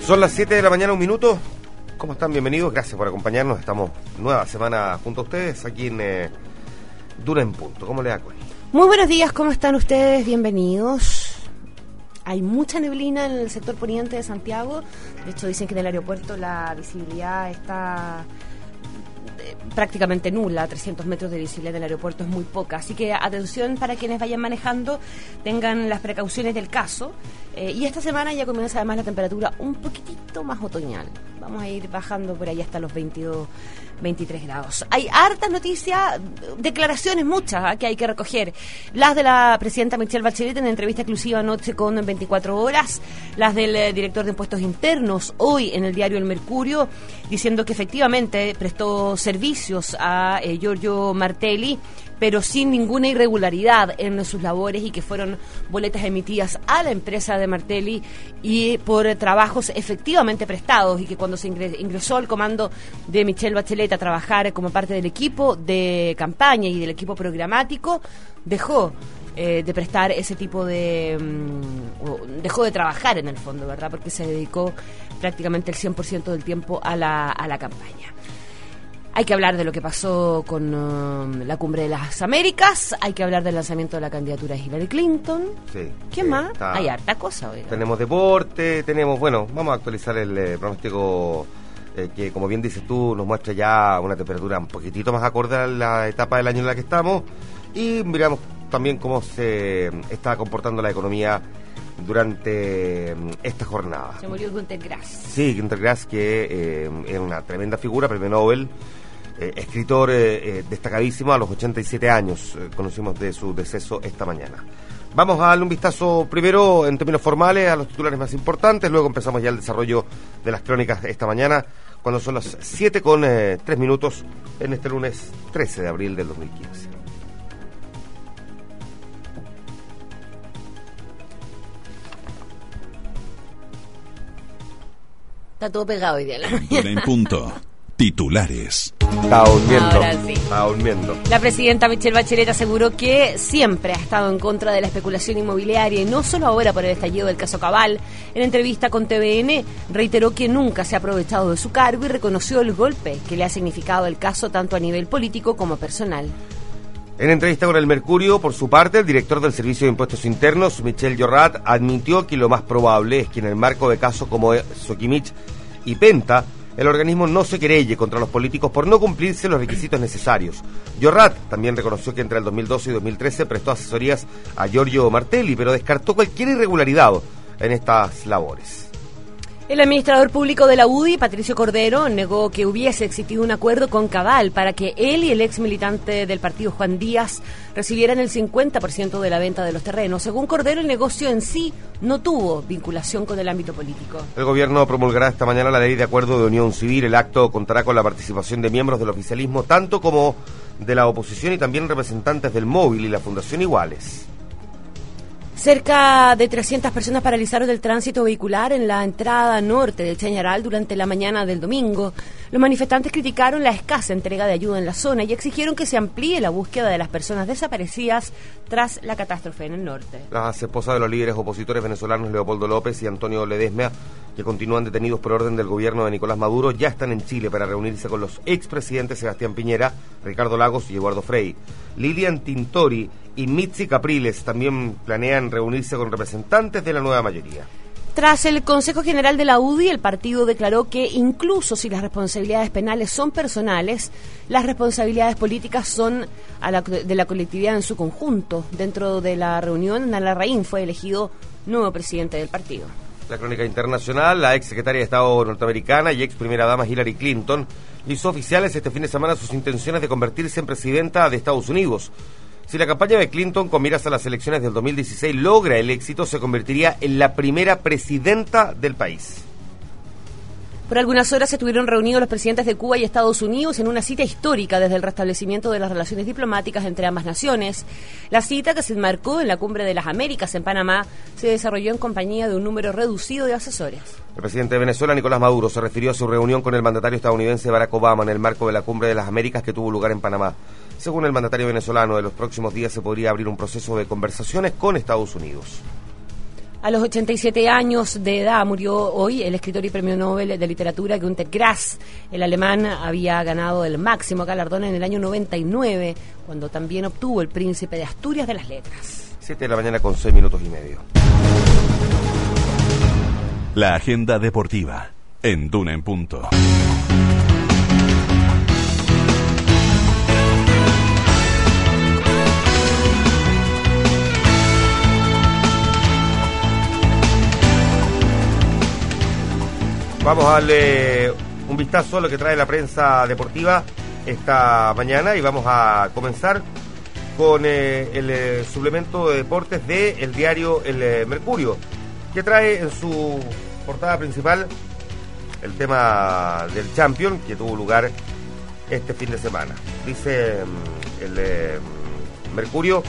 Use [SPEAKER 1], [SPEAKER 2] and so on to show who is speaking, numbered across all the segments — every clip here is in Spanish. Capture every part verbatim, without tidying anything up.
[SPEAKER 1] Son las siete de la mañana, un minuto. ¿Cómo están? Bienvenidos, gracias por acompañarnos. Estamos nueva semana junto a ustedes aquí en eh, Duna en Punto. ¿Cómo le da, Cuen?
[SPEAKER 2] Muy buenos días, ¿cómo están ustedes? Bienvenidos. Hay mucha neblina en el sector poniente de Santiago. De hecho, dicen que en el aeropuerto la visibilidad está prácticamente nula, trescientos metros de visibilidad del aeropuerto es muy poca, así que atención para quienes vayan manejando, tengan las precauciones del caso, eh, y esta semana ya comienza además la temperatura un poquitito más otoñal, vamos a ir bajando por ahí hasta los veintidós, veintitrés grados. Hay hartas noticias, declaraciones muchas ¿eh? que hay que recoger, las de la presidenta Michelle Bachelet en entrevista exclusiva anoche con veinticuatro horas, las del eh, director de impuestos internos hoy en el diario El Mercurio, diciendo que efectivamente prestó servicios a eh, Giorgio Martelli, pero sin ninguna irregularidad en sus labores y que fueron boletas emitidas a la empresa de Martelli y por trabajos efectivamente prestados, y que cuando se ingresó al comando de Michelle Bachelet a trabajar como parte del equipo de campaña y del equipo programático, dejó eh, de prestar ese tipo de... Um, dejó de trabajar en el fondo, ¿verdad? Porque se dedicó prácticamente el cien por ciento del tiempo a la, a la campaña. Hay que hablar de lo que pasó con uh, la Cumbre de las Américas, hay que hablar del lanzamiento de la candidatura de Hillary Clinton.
[SPEAKER 1] Sí,
[SPEAKER 2] ¿Qué
[SPEAKER 1] sí,
[SPEAKER 2] más?
[SPEAKER 1] Está...
[SPEAKER 2] Hay harta cosa, oiga.
[SPEAKER 1] Tenemos deporte, tenemos, bueno, vamos a actualizar el eh, pronóstico eh, que, como bien dices tú, nos muestra ya una temperatura un poquitito más acorde a la etapa del año en la que estamos, y miramos también cómo se está comportando la economía durante esta jornada.
[SPEAKER 2] Se murió Günter Grass.
[SPEAKER 1] Sí, Günter Grass, que eh, es una tremenda figura, premio Nobel, eh, escritor eh, eh, destacadísimo a los ochenta y siete años, eh, conocimos de su deceso esta mañana. Vamos a darle un vistazo primero en términos formales a los titulares más importantes, luego empezamos ya el desarrollo de las crónicas esta mañana, cuando son las siete con tres minutos en este lunes trece de abril del dos mil quince.
[SPEAKER 2] Está todo pegado hoy día en la mañana.
[SPEAKER 3] En punto. Titulares.
[SPEAKER 1] Está durmiendo.
[SPEAKER 2] Ahora sí.
[SPEAKER 1] Está durmiendo.
[SPEAKER 2] La presidenta Michelle Bachelet aseguró que siempre ha estado en contra de la especulación inmobiliaria y no solo ahora por el estallido del caso Cabal. En entrevista con T V N reiteró que nunca se ha aprovechado de su cargo y reconoció el golpe que le ha significado el caso tanto a nivel político como personal.
[SPEAKER 1] En entrevista con El Mercurio, por su parte, el director del Servicio de Impuestos Internos, Michel Llorrat, admitió que lo más probable es que en el marco de casos como Soquimich y Penta, el organismo no se querelle contra los políticos por no cumplirse los requisitos necesarios. Llorrat también reconoció que entre el dos mil doce y dos mil trece prestó asesorías a Giorgio Martelli, pero descartó cualquier irregularidad en estas labores.
[SPEAKER 2] El administrador público de la U D I, Patricio Cordero, negó que hubiese existido un acuerdo con Cabal para que él y el ex militante del partido Juan Díaz recibieran el cincuenta por ciento de la venta de los terrenos. Según Cordero, el negocio en sí no tuvo vinculación con el ámbito político.
[SPEAKER 1] El gobierno promulgará esta mañana la ley de acuerdo de unión civil. El acto contará con la participación de miembros del oficialismo, tanto como de la oposición, y también representantes del Móvil y la Fundación Iguales.
[SPEAKER 2] Cerca de trescientas personas paralizaron el tránsito vehicular en la entrada norte de Chañaral durante la mañana del domingo. Los manifestantes criticaron la escasa entrega de ayuda en la zona y exigieron que se amplíe la búsqueda de las personas desaparecidas tras la catástrofe en el norte.
[SPEAKER 1] Las esposas de los líderes opositores venezolanos Leopoldo López y Antonio Ledesma, que continúan detenidos por orden del gobierno de Nicolás Maduro, ya están en Chile para reunirse con los expresidentes Sebastián Piñera, Ricardo Lagos y Eduardo Frei. Lilian Tintori y Mitzi Capriles también planean reunirse con representantes de la nueva mayoría.
[SPEAKER 2] Tras el Consejo General de la U D I, el partido declaró que incluso si las responsabilidades penales son personales, las responsabilidades políticas son a la, de la colectividad en su conjunto. Dentro de la reunión, Nala Larraín fue elegido nuevo presidente del partido.
[SPEAKER 1] La crónica internacional, la ex secretaria de Estado norteamericana y ex primera dama Hillary Clinton hizo oficiales este fin de semana sus intenciones de convertirse en presidenta de Estados Unidos. Si la campaña de Clinton con miras a las elecciones del dos mil dieciséis logra el éxito, se convertiría en la primera presidenta del país.
[SPEAKER 2] Por algunas horas estuvieron reunidos los presidentes de Cuba y Estados Unidos en una cita histórica desde el restablecimiento de las relaciones diplomáticas entre ambas naciones. La cita, que se enmarcó en la Cumbre de las Américas en Panamá, se desarrolló en compañía de un número reducido de asesores.
[SPEAKER 1] El presidente de Venezuela, Nicolás Maduro, se refirió a su reunión con el mandatario estadounidense Barack Obama en el marco de la Cumbre de las Américas que tuvo lugar en Panamá. Según el mandatario venezolano, en los próximos días se podría abrir un proceso de conversaciones con Estados Unidos.
[SPEAKER 2] A los ochenta y siete años de edad murió hoy el escritor y premio Nobel de Literatura Günter Grass. El alemán había ganado el máximo galardón en el año noventa y nueve, cuando también obtuvo el Príncipe de Asturias de las Letras.
[SPEAKER 1] siete de la mañana con seis minutos y medio.
[SPEAKER 3] La agenda deportiva en Duna en Punto.
[SPEAKER 1] Vamos a darle un vistazo a lo que trae la prensa deportiva esta mañana y vamos a comenzar con eh, el eh, suplemento de deportes del diario El eh, Mercurio, que trae en su portada principal el tema del Champions que tuvo lugar este fin de semana. Dice mm, el eh, Mercurio: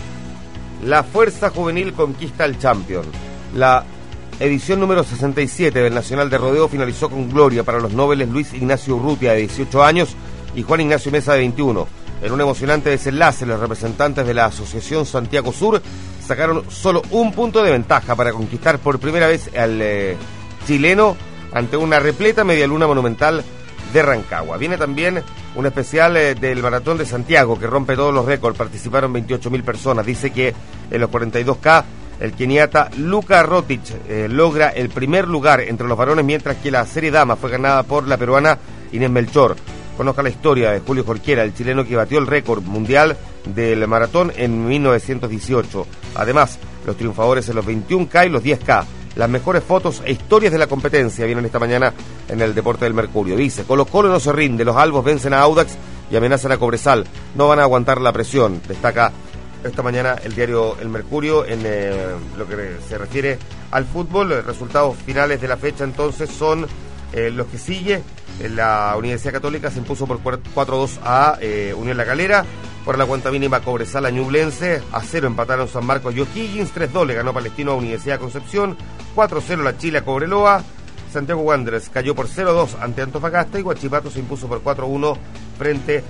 [SPEAKER 1] la fuerza juvenil conquista el Champions. La edición número sesenta y siete del Nacional de Rodeo finalizó con gloria para los nobles Luis Ignacio Urrutia, de dieciocho años, y Juan Ignacio Mesa, de veintiuno. En un emocionante desenlace, los representantes de la Asociación Santiago Sur sacaron solo un punto de ventaja para conquistar por primera vez al eh, chileno ante una repleta medialuna monumental de Rancagua. Viene también un especial eh, del Maratón de Santiago, que rompe todos los récords. Participaron veintiocho mil personas. Dice que en los cuarenta y dos K el keniata Luka Rotic eh, logra el primer lugar entre los varones, mientras que la serie dama fue ganada por la peruana Inés Melchor. Conozca la historia de Julio Jorquera, el chileno que batió el récord mundial del maratón en mil novecientos dieciocho. Además, los triunfadores en los veintiún K y los diez K. Las mejores fotos e historias de la competencia vienen esta mañana en el Deporte del Mercurio. Dice: Colo Colo no se rinde, los albos vencen a Audax y amenazan a Cobresal. No van a aguantar la presión, destaca esta mañana el diario El Mercurio en eh, lo que se refiere al fútbol. Los resultados finales de la fecha entonces son eh, los que sigue. La Universidad Católica se impuso por cuatro a dos a eh, Unión La Calera. Por la cuenta mínima, Cobresal a Ñublense. A cero empataron San Marcos y O'Higgins. tres dos le ganó Palestino a Universidad de Concepción. cuatro cero la Chile a Cobreloa. Santiago Wanderers cayó por cero dos ante Antofagasta. Y Huachipato se impuso por cuatro uno frente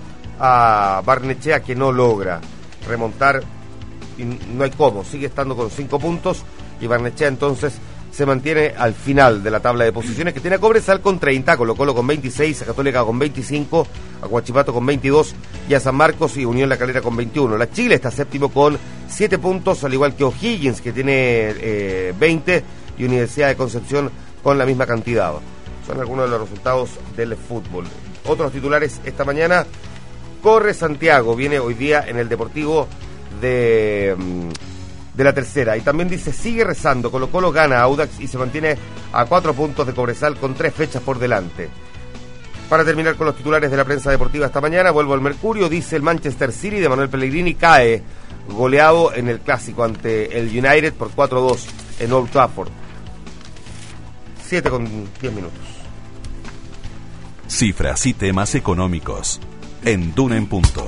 [SPEAKER 1] a Barnechea, que no logra remontar, y no hay cómo, sigue estando con cinco puntos, y Barnechea entonces se mantiene al final de la tabla de posiciones, que tiene a Cobresal con treinta, a Colo Colo con veintiséis, a Católica con veinticinco, a Huachipato con veintidós y a San Marcos y Unión La Calera con veintiuno. La Chile está séptimo con siete puntos, al igual que O'Higgins, que tiene eh, veinte, y Universidad de Concepción con la misma cantidad. Son algunos de los resultados del fútbol. Otros titulares esta mañana: corre Santiago, viene hoy día en el Deportivo de, de la Tercera. Y también dice: sigue rezando, Colo Colo gana a Audax y se mantiene a cuatro puntos de Cobresal con tres fechas por delante. Para terminar con los titulares de la prensa deportiva esta mañana, vuelvo al Mercurio. Dice: el Manchester City de Manuel Pellegrini cae goleado en el clásico ante el United por cuatro a dos en Old Trafford. siete con diez minutos.
[SPEAKER 3] Cifras y temas económicos en Duna en Punto.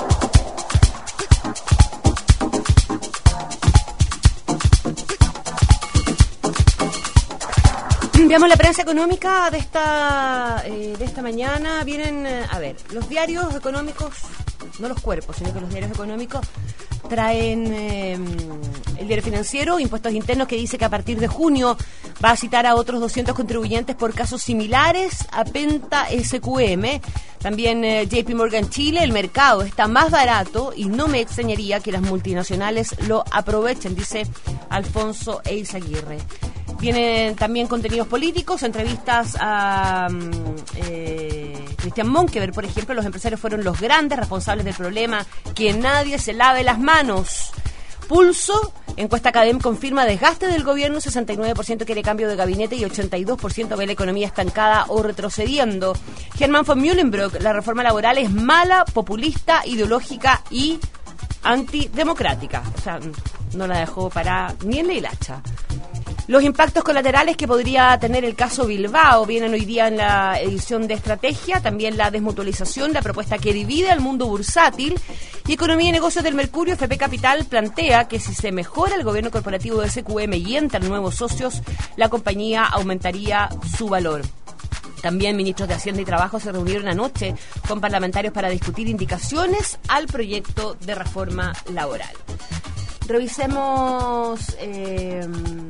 [SPEAKER 2] Veamos la prensa económica de esta eh, de esta mañana. Vienen, eh, a ver, los diarios económicos, no los cuerpos, sino que los diarios económicos traen eh, el diario financiero, Impuestos Internos, que dice que a partir de junio va a citar a otros doscientos contribuyentes por casos similares a Penta S Q M. También eh, J P Morgan Chile: el mercado está más barato y no me extrañaría que las multinacionales lo aprovechen, dice Alfonso Eizaguirre. Vienen también contenidos políticos, entrevistas a eh, Cristian Monkever, por ejemplo. Los empresarios fueron los grandes responsables del problema, que nadie se lave las manos. Pulso, encuesta Academ confirma desgaste del gobierno, sesenta y nueve por ciento quiere cambio de gabinete y ochenta y dos por ciento ve la economía estancada o retrocediendo. Germán von Mühlenbrock: la reforma laboral es mala, populista, ideológica y antidemocrática. O sea, no la dejó para ni en la hilacha. Los impactos colaterales que podría tener el caso Bilbao vienen hoy día en la edición de Estrategia. También la desmutualización, la propuesta que divide al mundo bursátil. Y Economía y Negocios del Mercurio, F P Capital plantea que si se mejora el gobierno corporativo de S Q M y entran nuevos socios, la compañía aumentaría su valor. También ministros de Hacienda y Trabajo se reunieron anoche con parlamentarios para discutir indicaciones al proyecto de reforma laboral. Revisemos eh,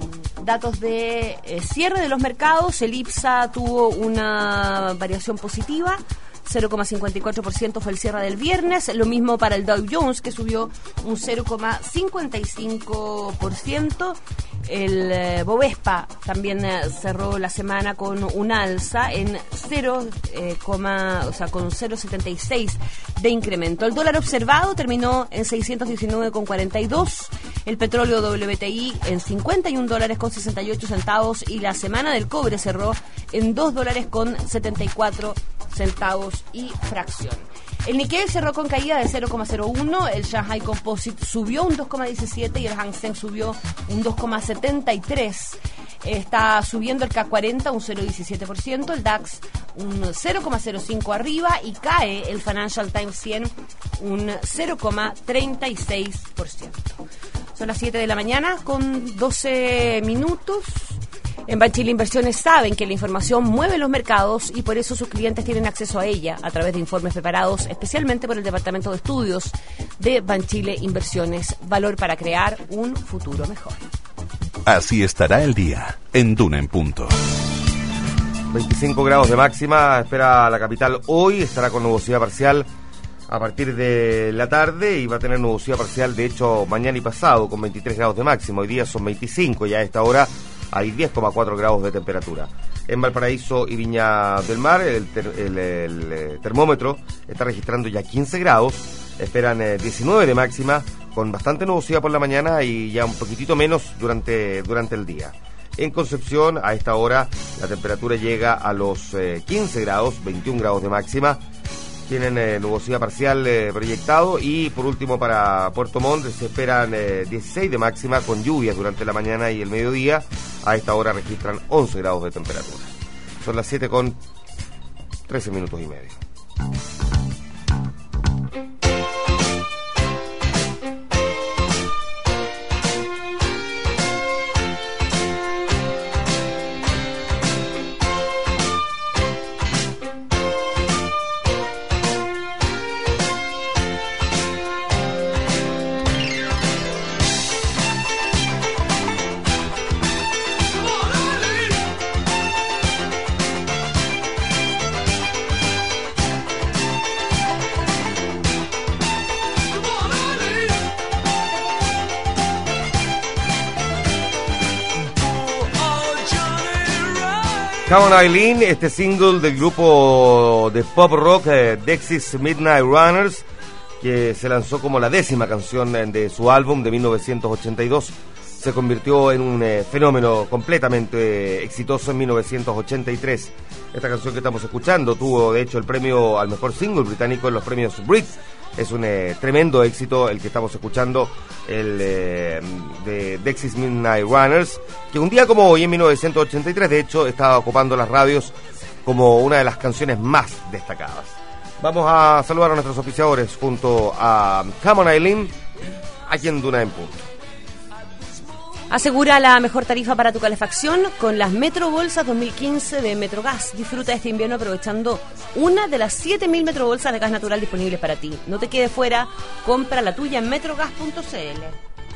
[SPEAKER 2] datos de eh, cierre de los mercados. El IPSA tuvo una variación positiva, cero coma cincuenta y cuatro por ciento fue el cierre del viernes, lo mismo para el Dow Jones, que subió un cero coma cincuenta y cinco por ciento. El eh, Bovespa también eh, cerró la semana con un alza en cero, eh, o sea, con cero coma setenta y seis de incremento. El dólar observado terminó en seiscientos diecinueve con cuarenta y dos, el petróleo W T I en cincuenta y un dólares con sesenta y ocho centavos y la semana del cobre cerró en dos dólares con setenta y cuatro centavos y fracción. El Nikkei cerró con caída de cero coma cero uno, el Shanghai Composite subió un dos coma diecisiete y el Hang Seng subió un dos coma setenta y tres. Está subiendo el K cuarenta un cero coma diecisiete por ciento, el DAX un cero coma cero cinco arriba y cae el Financial Times cien un cero coma treinta y seis por ciento. Son las siete de la mañana con doce minutos. En Banchile Inversiones saben que la información mueve los mercados y por eso sus clientes tienen acceso a ella a través de informes preparados especialmente por el Departamento de Estudios de Banchile Inversiones. Valor para crear un futuro mejor.
[SPEAKER 3] Así estará el día en Duna en Punto.
[SPEAKER 1] veinticinco grados de máxima espera la capital hoy, estará con nubosidad parcial a partir de la tarde y va a tener nubosidad parcial de hecho mañana y pasado con veintitrés grados de máxima. Hoy día son veinticinco y a esta hora hay diez coma cuatro grados de temperatura. En Valparaíso y Viña del Mar el, ter, el, el, el termómetro está registrando ya quince grados, esperan eh, diecinueve de máxima con bastante nubosidad por la mañana y ya un poquitito menos durante, durante el día. En Concepción a esta hora la temperatura llega a los eh, quince grados, veintiún grados de máxima. Tienen eh, nubosidad parcial eh, proyectado y por último para Puerto Montt se esperan eh, dieciséis de máxima con lluvias durante la mañana y el mediodía. A esta hora registran once grados de temperatura. Son las siete con trece minutos y medio. Come on Eileen, este single del grupo de pop rock eh, Dexys Midnight Runners, que se lanzó como la décima canción de su álbum de mil novecientos ochenta y dos, se convirtió en un eh, fenómeno completamente eh, exitoso en mil novecientos ochenta y tres. Esta canción que estamos escuchando tuvo de hecho el premio al mejor single británico en los premios Brit. Es un eh, tremendo éxito el que estamos escuchando, el eh, de Dexys Midnight Runners, que un día como hoy en mil novecientos ochenta y tres de hecho estaba ocupando las radios como una de las canciones más destacadas. Vamos a saludar a nuestros oficiadores junto a Come on Eileen, aquí en Duna en Punto.
[SPEAKER 2] Asegura la mejor tarifa para tu calefacción con las Metrobolsas dos mil quince de Metrogas. Disfruta este invierno aprovechando una de las siete mil Metrobolsas de gas natural disponibles para ti. No te quedes fuera, compra la tuya en metrogas punto c l.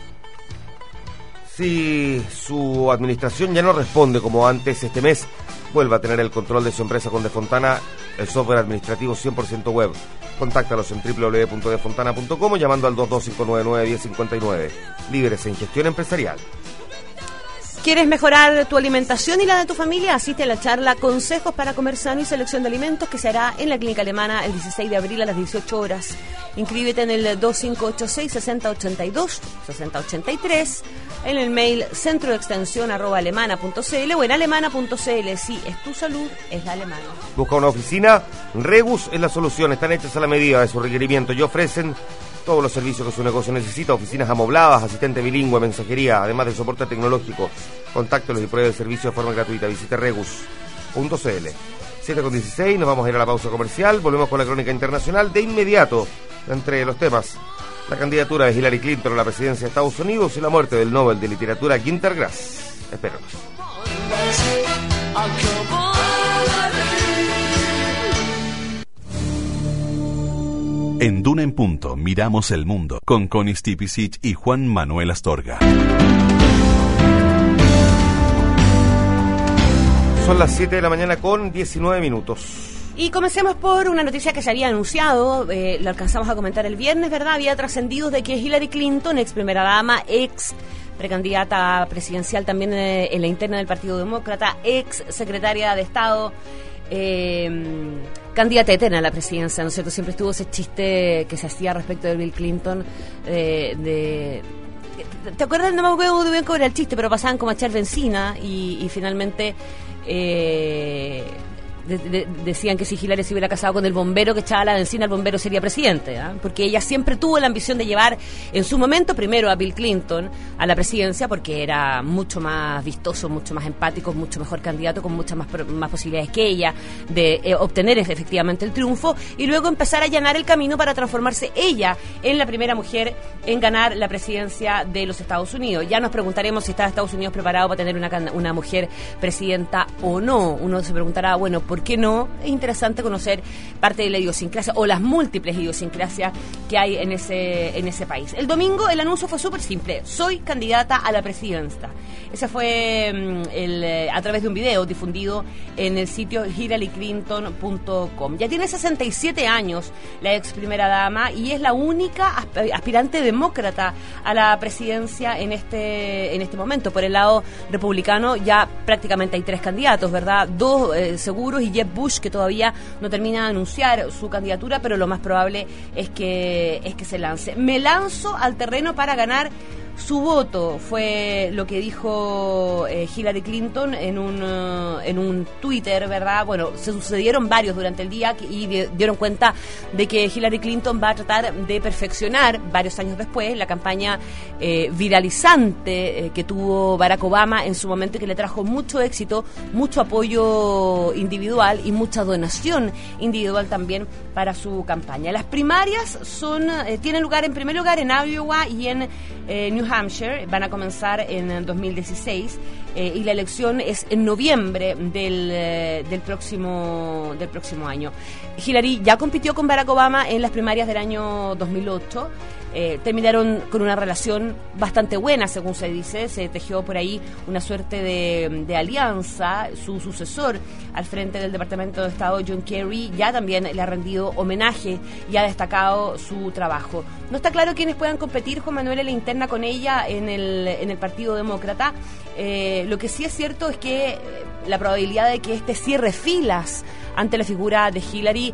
[SPEAKER 1] Si su administración ya no responde como antes este mes, vuelva a tener el control de su empresa con Defontana, el software administrativo cien por ciento web. Contáctalos en doble u doble u doble u punto defontana punto com o llamando al dos dos cinco nueve nueve, uno cero cinco nueve. Líderes en gestión empresarial.
[SPEAKER 2] ¿Quieres mejorar tu alimentación y la de tu familia? Asiste a la charla Consejos para comer sano y selección de alimentos que se hará en la Clínica Alemana el dieciséis de abril a las dieciocho horas. Inscríbete en el dos cinco ocho seis, seis cero ocho dos, seis cero ocho tres, en el mail centro de extensión arroba alemana punto c l o en alemana punto c l. Sí, es tu salud, es la alemana.
[SPEAKER 1] Busca una oficina, Regus es la solución, están hechas a la medida de su requerimiento y ofrecen todos los servicios que su negocio necesita: oficinas amobladas, asistente bilingüe, mensajería, además de soporte tecnológico. Contáctelos y pruebe el servicio de forma gratuita. Visite regus punto c l. siete con dieciséis, nos vamos a ir a la pausa comercial. Volvemos con la crónica internacional de inmediato. Entre los temas, la candidatura de Hillary Clinton a la presidencia de Estados Unidos y la muerte del Nobel de Literatura Günter Grass. Espéranos.
[SPEAKER 3] En Duna en Punto miramos el mundo con Connie Stipicic y Juan Manuel Astorga.
[SPEAKER 1] Son las siete de la mañana con diecinueve minutos.
[SPEAKER 2] Y comencemos por una noticia que se había anunciado, eh, lo alcanzamos a comentar el viernes, ¿verdad? Había trascendido de que Hillary Clinton, ex primera dama, ex precandidata presidencial también eh, en la interna del Partido Demócrata, ex secretaria de Estado, eh, candidata eterna a la presidencia, ¿no es cierto? Siempre estuvo ese chiste que se hacía respecto de Bill Clinton, eh, de... ¿Te acuerdas? No me acuerdo muy bien cómo era el chiste, pero pasaban como a echar benzina y, y finalmente... Eh, De, de, decían que si Hillary se hubiera casado con el bombero que echaba la benzina, el bombero sería presidente, ¿eh? Porque ella siempre tuvo la ambición de llevar en su momento primero a Bill Clinton a la presidencia, porque era mucho más vistoso, mucho más empático, mucho mejor candidato, con muchas más, más posibilidades que ella de eh, obtener efectivamente el triunfo, y luego empezar a allanar el camino para transformarse ella en la primera mujer en ganar la presidencia de los Estados Unidos. Ya nos preguntaremos si está Estados Unidos preparado para tener una, una mujer presidenta o no. Uno se preguntará, bueno, ¿por ¿por qué no? Es interesante conocer parte de la idiosincrasia o las múltiples idiosincrasias que hay en ese en ese país. El domingo el anuncio fue súper simple: soy candidata a la presidencia. Ese fue el, a través de un video difundido en el sitio hillary clinton punto com. Ya tiene sesenta y siete años la ex primera dama y es la única aspirante demócrata a la presidencia en este en este momento. Por el lado republicano ya prácticamente hay tres candidatos, ¿verdad? Dos eh, seguros, y Jeb Bush, que todavía no termina de anunciar su candidatura, pero lo más probable es que es que se lance. Me lanzo al terreno para ganar su voto, fue lo que dijo eh, Hillary Clinton en un uh, en un Twitter, ¿verdad? Bueno, se sucedieron varios durante el día y de, dieron cuenta de que Hillary Clinton va a tratar de perfeccionar varios años después la campaña eh, viralizante eh, que tuvo Barack Obama en su momento, y que le trajo mucho éxito, mucho apoyo individual y mucha donación individual también para su campaña. Las primarias son eh, tienen lugar en primer lugar en Iowa y en eh, New Hampshire, van a comenzar en dos mil dieciséis eh, y la elección es en noviembre del, eh, del próximo del próximo año. Hillary ya compitió con Barack Obama en las primarias del año dos mil ocho. Eh, terminaron con una relación bastante buena, según se dice. Se tejió por ahí una suerte de, de alianza. Su sucesor al frente del Departamento de Estado, John Kerry, ya también le ha rendido homenaje y ha destacado su trabajo. No está claro quiénes puedan competir, Juan Manuel, en la interna con ella en el, en el Partido Demócrata. Eh, lo que sí es cierto es que la probabilidad de que este cierre filas ante la figura de Hillary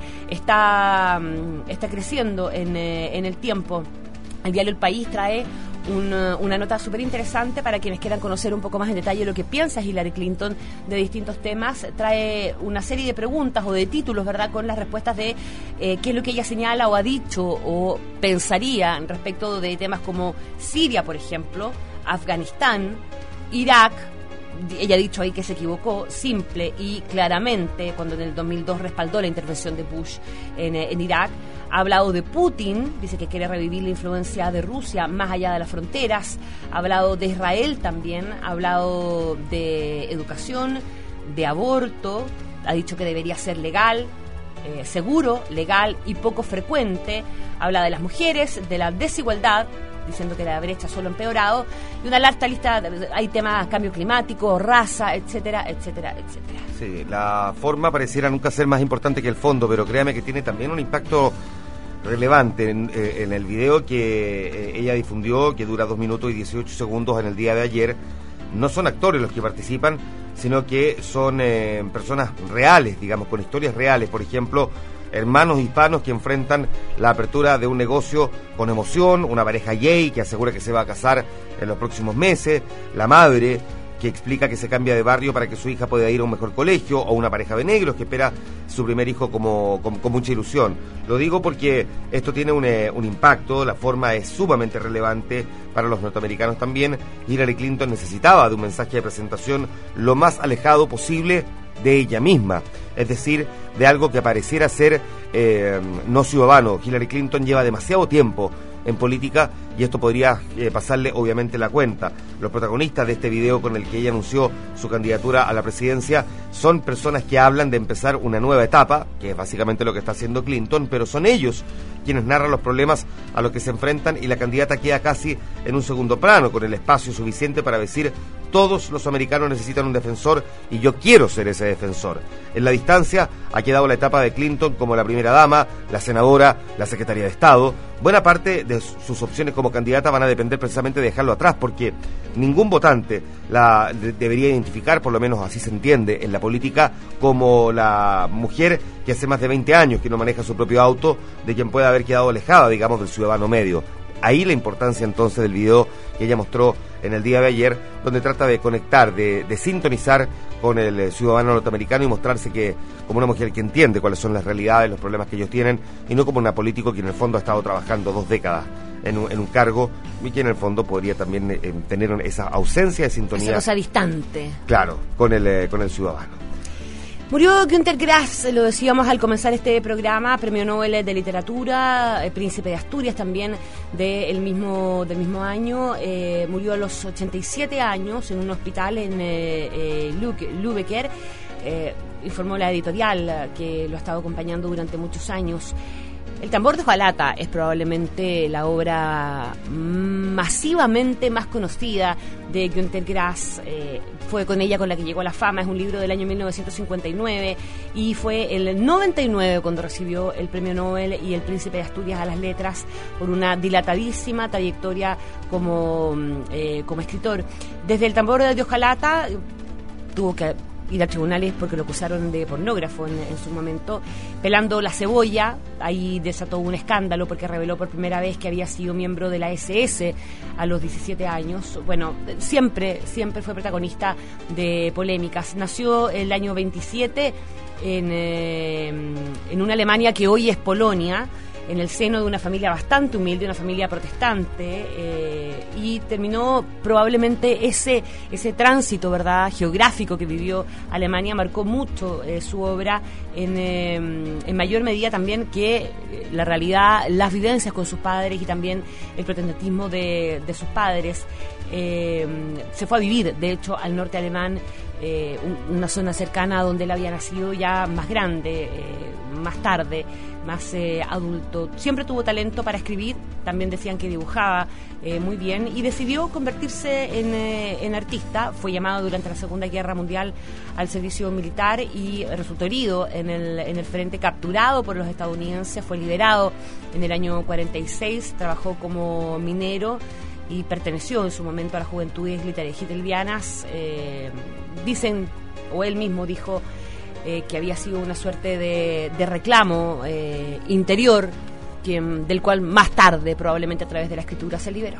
[SPEAKER 2] está, está creciendo en, en el tiempo. El diario El País trae una, una nota súper interesante para quienes quieran conocer un poco más en detalle lo que piensa Hillary Clinton de distintos temas. Trae una serie de preguntas o de títulos, ¿verdad?, con las respuestas de eh, qué es lo que ella señala o ha dicho o pensaría respecto de temas como Siria, por ejemplo, Afganistán, Irak. Ella ha dicho ahí que se equivocó simple y claramente cuando en el dos mil dos respaldó la intervención de Bush en, en Irak. Ha hablado de Putin, dice que quiere revivir la influencia de Rusia más allá de las fronteras. Ha hablado de Israel también, ha hablado de educación, de aborto. Ha dicho que debería ser legal, eh, seguro, legal y poco frecuente. Habla de las mujeres, de la desigualdad, diciendo que la brecha solo ha empeorado, y una larga lista, hay temas cambio climático, raza, etcétera, etcétera, etcétera.
[SPEAKER 1] Sí, la forma pareciera nunca ser más importante que el fondo, pero créame que tiene también un impacto relevante en, eh, en el video que eh, ella difundió, que dura dos minutos y dieciocho segundos en el día de ayer. No son actores los que participan, sino que son eh, personas reales, digamos, con historias reales. Por ejemplo, hermanos hispanos que enfrentan la apertura de un negocio con emoción, una pareja gay que asegura que se va a casar en los próximos meses, la madre que explica que se cambia de barrio para que su hija pueda ir a un mejor colegio, o una pareja de negros que espera su primer hijo como, con, con mucha ilusión. Lo digo porque esto tiene un, eh, un impacto, la forma es sumamente relevante para los norteamericanos también. Hillary Clinton necesitaba de un mensaje de presentación lo más alejado posible de ella misma, es decir, de algo que pareciera ser eh, no ciudadano. Hillary Clinton lleva demasiado tiempo en política y esto podría eh, pasarle obviamente la cuenta. Los protagonistas de este video con el que ella anunció su candidatura a la presidencia son personas que hablan de empezar una nueva etapa, que es básicamente lo que está haciendo Clinton, pero son ellos quienes narran los problemas a los que se enfrentan y la candidata queda casi en un segundo plano, con el espacio suficiente para decir todos los americanos necesitan un defensor y yo quiero ser ese defensor. En la distancia ha quedado la etapa de Clinton como la primera dama, la senadora, la secretaria de Estado. Buena parte de sus opciones como candidata van a depender precisamente de dejarlo atrás, porque ningún votante la de, debería identificar, por lo menos así se entiende en la política, como la mujer que hace más de veinte años que no maneja su propio auto, de quien puede haber quedado alejada, digamos, del ciudadano medio. Ahí la importancia entonces del video que ella mostró en el día de ayer, donde trata de conectar, de, de sintonizar con el ciudadano norteamericano y mostrarse que como una mujer que entiende cuáles son las realidades, los problemas que ellos tienen, y no como una político que en el fondo ha estado trabajando dos décadas en un, en un cargo y que en el fondo podría también eh, tener esa ausencia de sintonía.
[SPEAKER 2] Esa cosa distante.
[SPEAKER 1] Claro, con el, eh, con el ciudadano.
[SPEAKER 2] Murió Günter Grass, lo decíamos al comenzar este programa, premio Nobel de Literatura, el Príncipe de Asturias también del mismo del mismo año. Eh, murió a los ochenta y siete años en un hospital en eh, eh, Lübecker, eh, informó la editorial que lo ha estado acompañando durante muchos años. El tambor de hojalata es probablemente la obra masivamente más conocida de Günter Grass. Eh, fue con ella con la que llegó a la fama. Es un libro del año mil novecientos cincuenta y nueve y fue el noventa y nueve cuando recibió el premio Nobel y el Príncipe de Asturias a las letras por una dilatadísima trayectoria como, eh, como escritor. Desde el tambor de hojalata tuvo que ir a tribunales porque lo acusaron de pornógrafo en, en su momento. Pelando la cebolla, ahí desató un escándalo porque reveló por primera vez que había sido miembro de la ese ese a los diecisiete años. Bueno, siempre, siempre fue protagonista de polémicas. Nació el año veintisiete en, eh, en una Alemania que hoy es Polonia, en el seno de una familia bastante humilde, una familia protestante, eh, y terminó probablemente ese ese tránsito, ¿verdad?, geográfico que vivió Alemania, marcó mucho eh, su obra, en, eh, en mayor medida también que la realidad, las vivencias con sus padres y también el protestantismo de, de sus padres. Eh, se fue a vivir, de hecho, al norte alemán, eh, una zona cercana a donde él había nacido, ya más grande, eh, más tarde, más eh, adulto. Siempre tuvo talento para escribir, también decían que dibujaba eh, muy bien, y decidió convertirse en, eh, en artista. Fue llamado durante la Segunda Guerra Mundial al servicio militar y resultó herido en el, en el frente, capturado por los estadounidenses, fue liberado en el año cuarenta y seis, trabajó como minero y perteneció en su momento a las juventudes hitlerianas. Eh, dicen, o él mismo dijo, eh, que había sido una suerte de, de reclamo eh, interior, que, del cual más tarde, probablemente a través de la escritura, se liberó.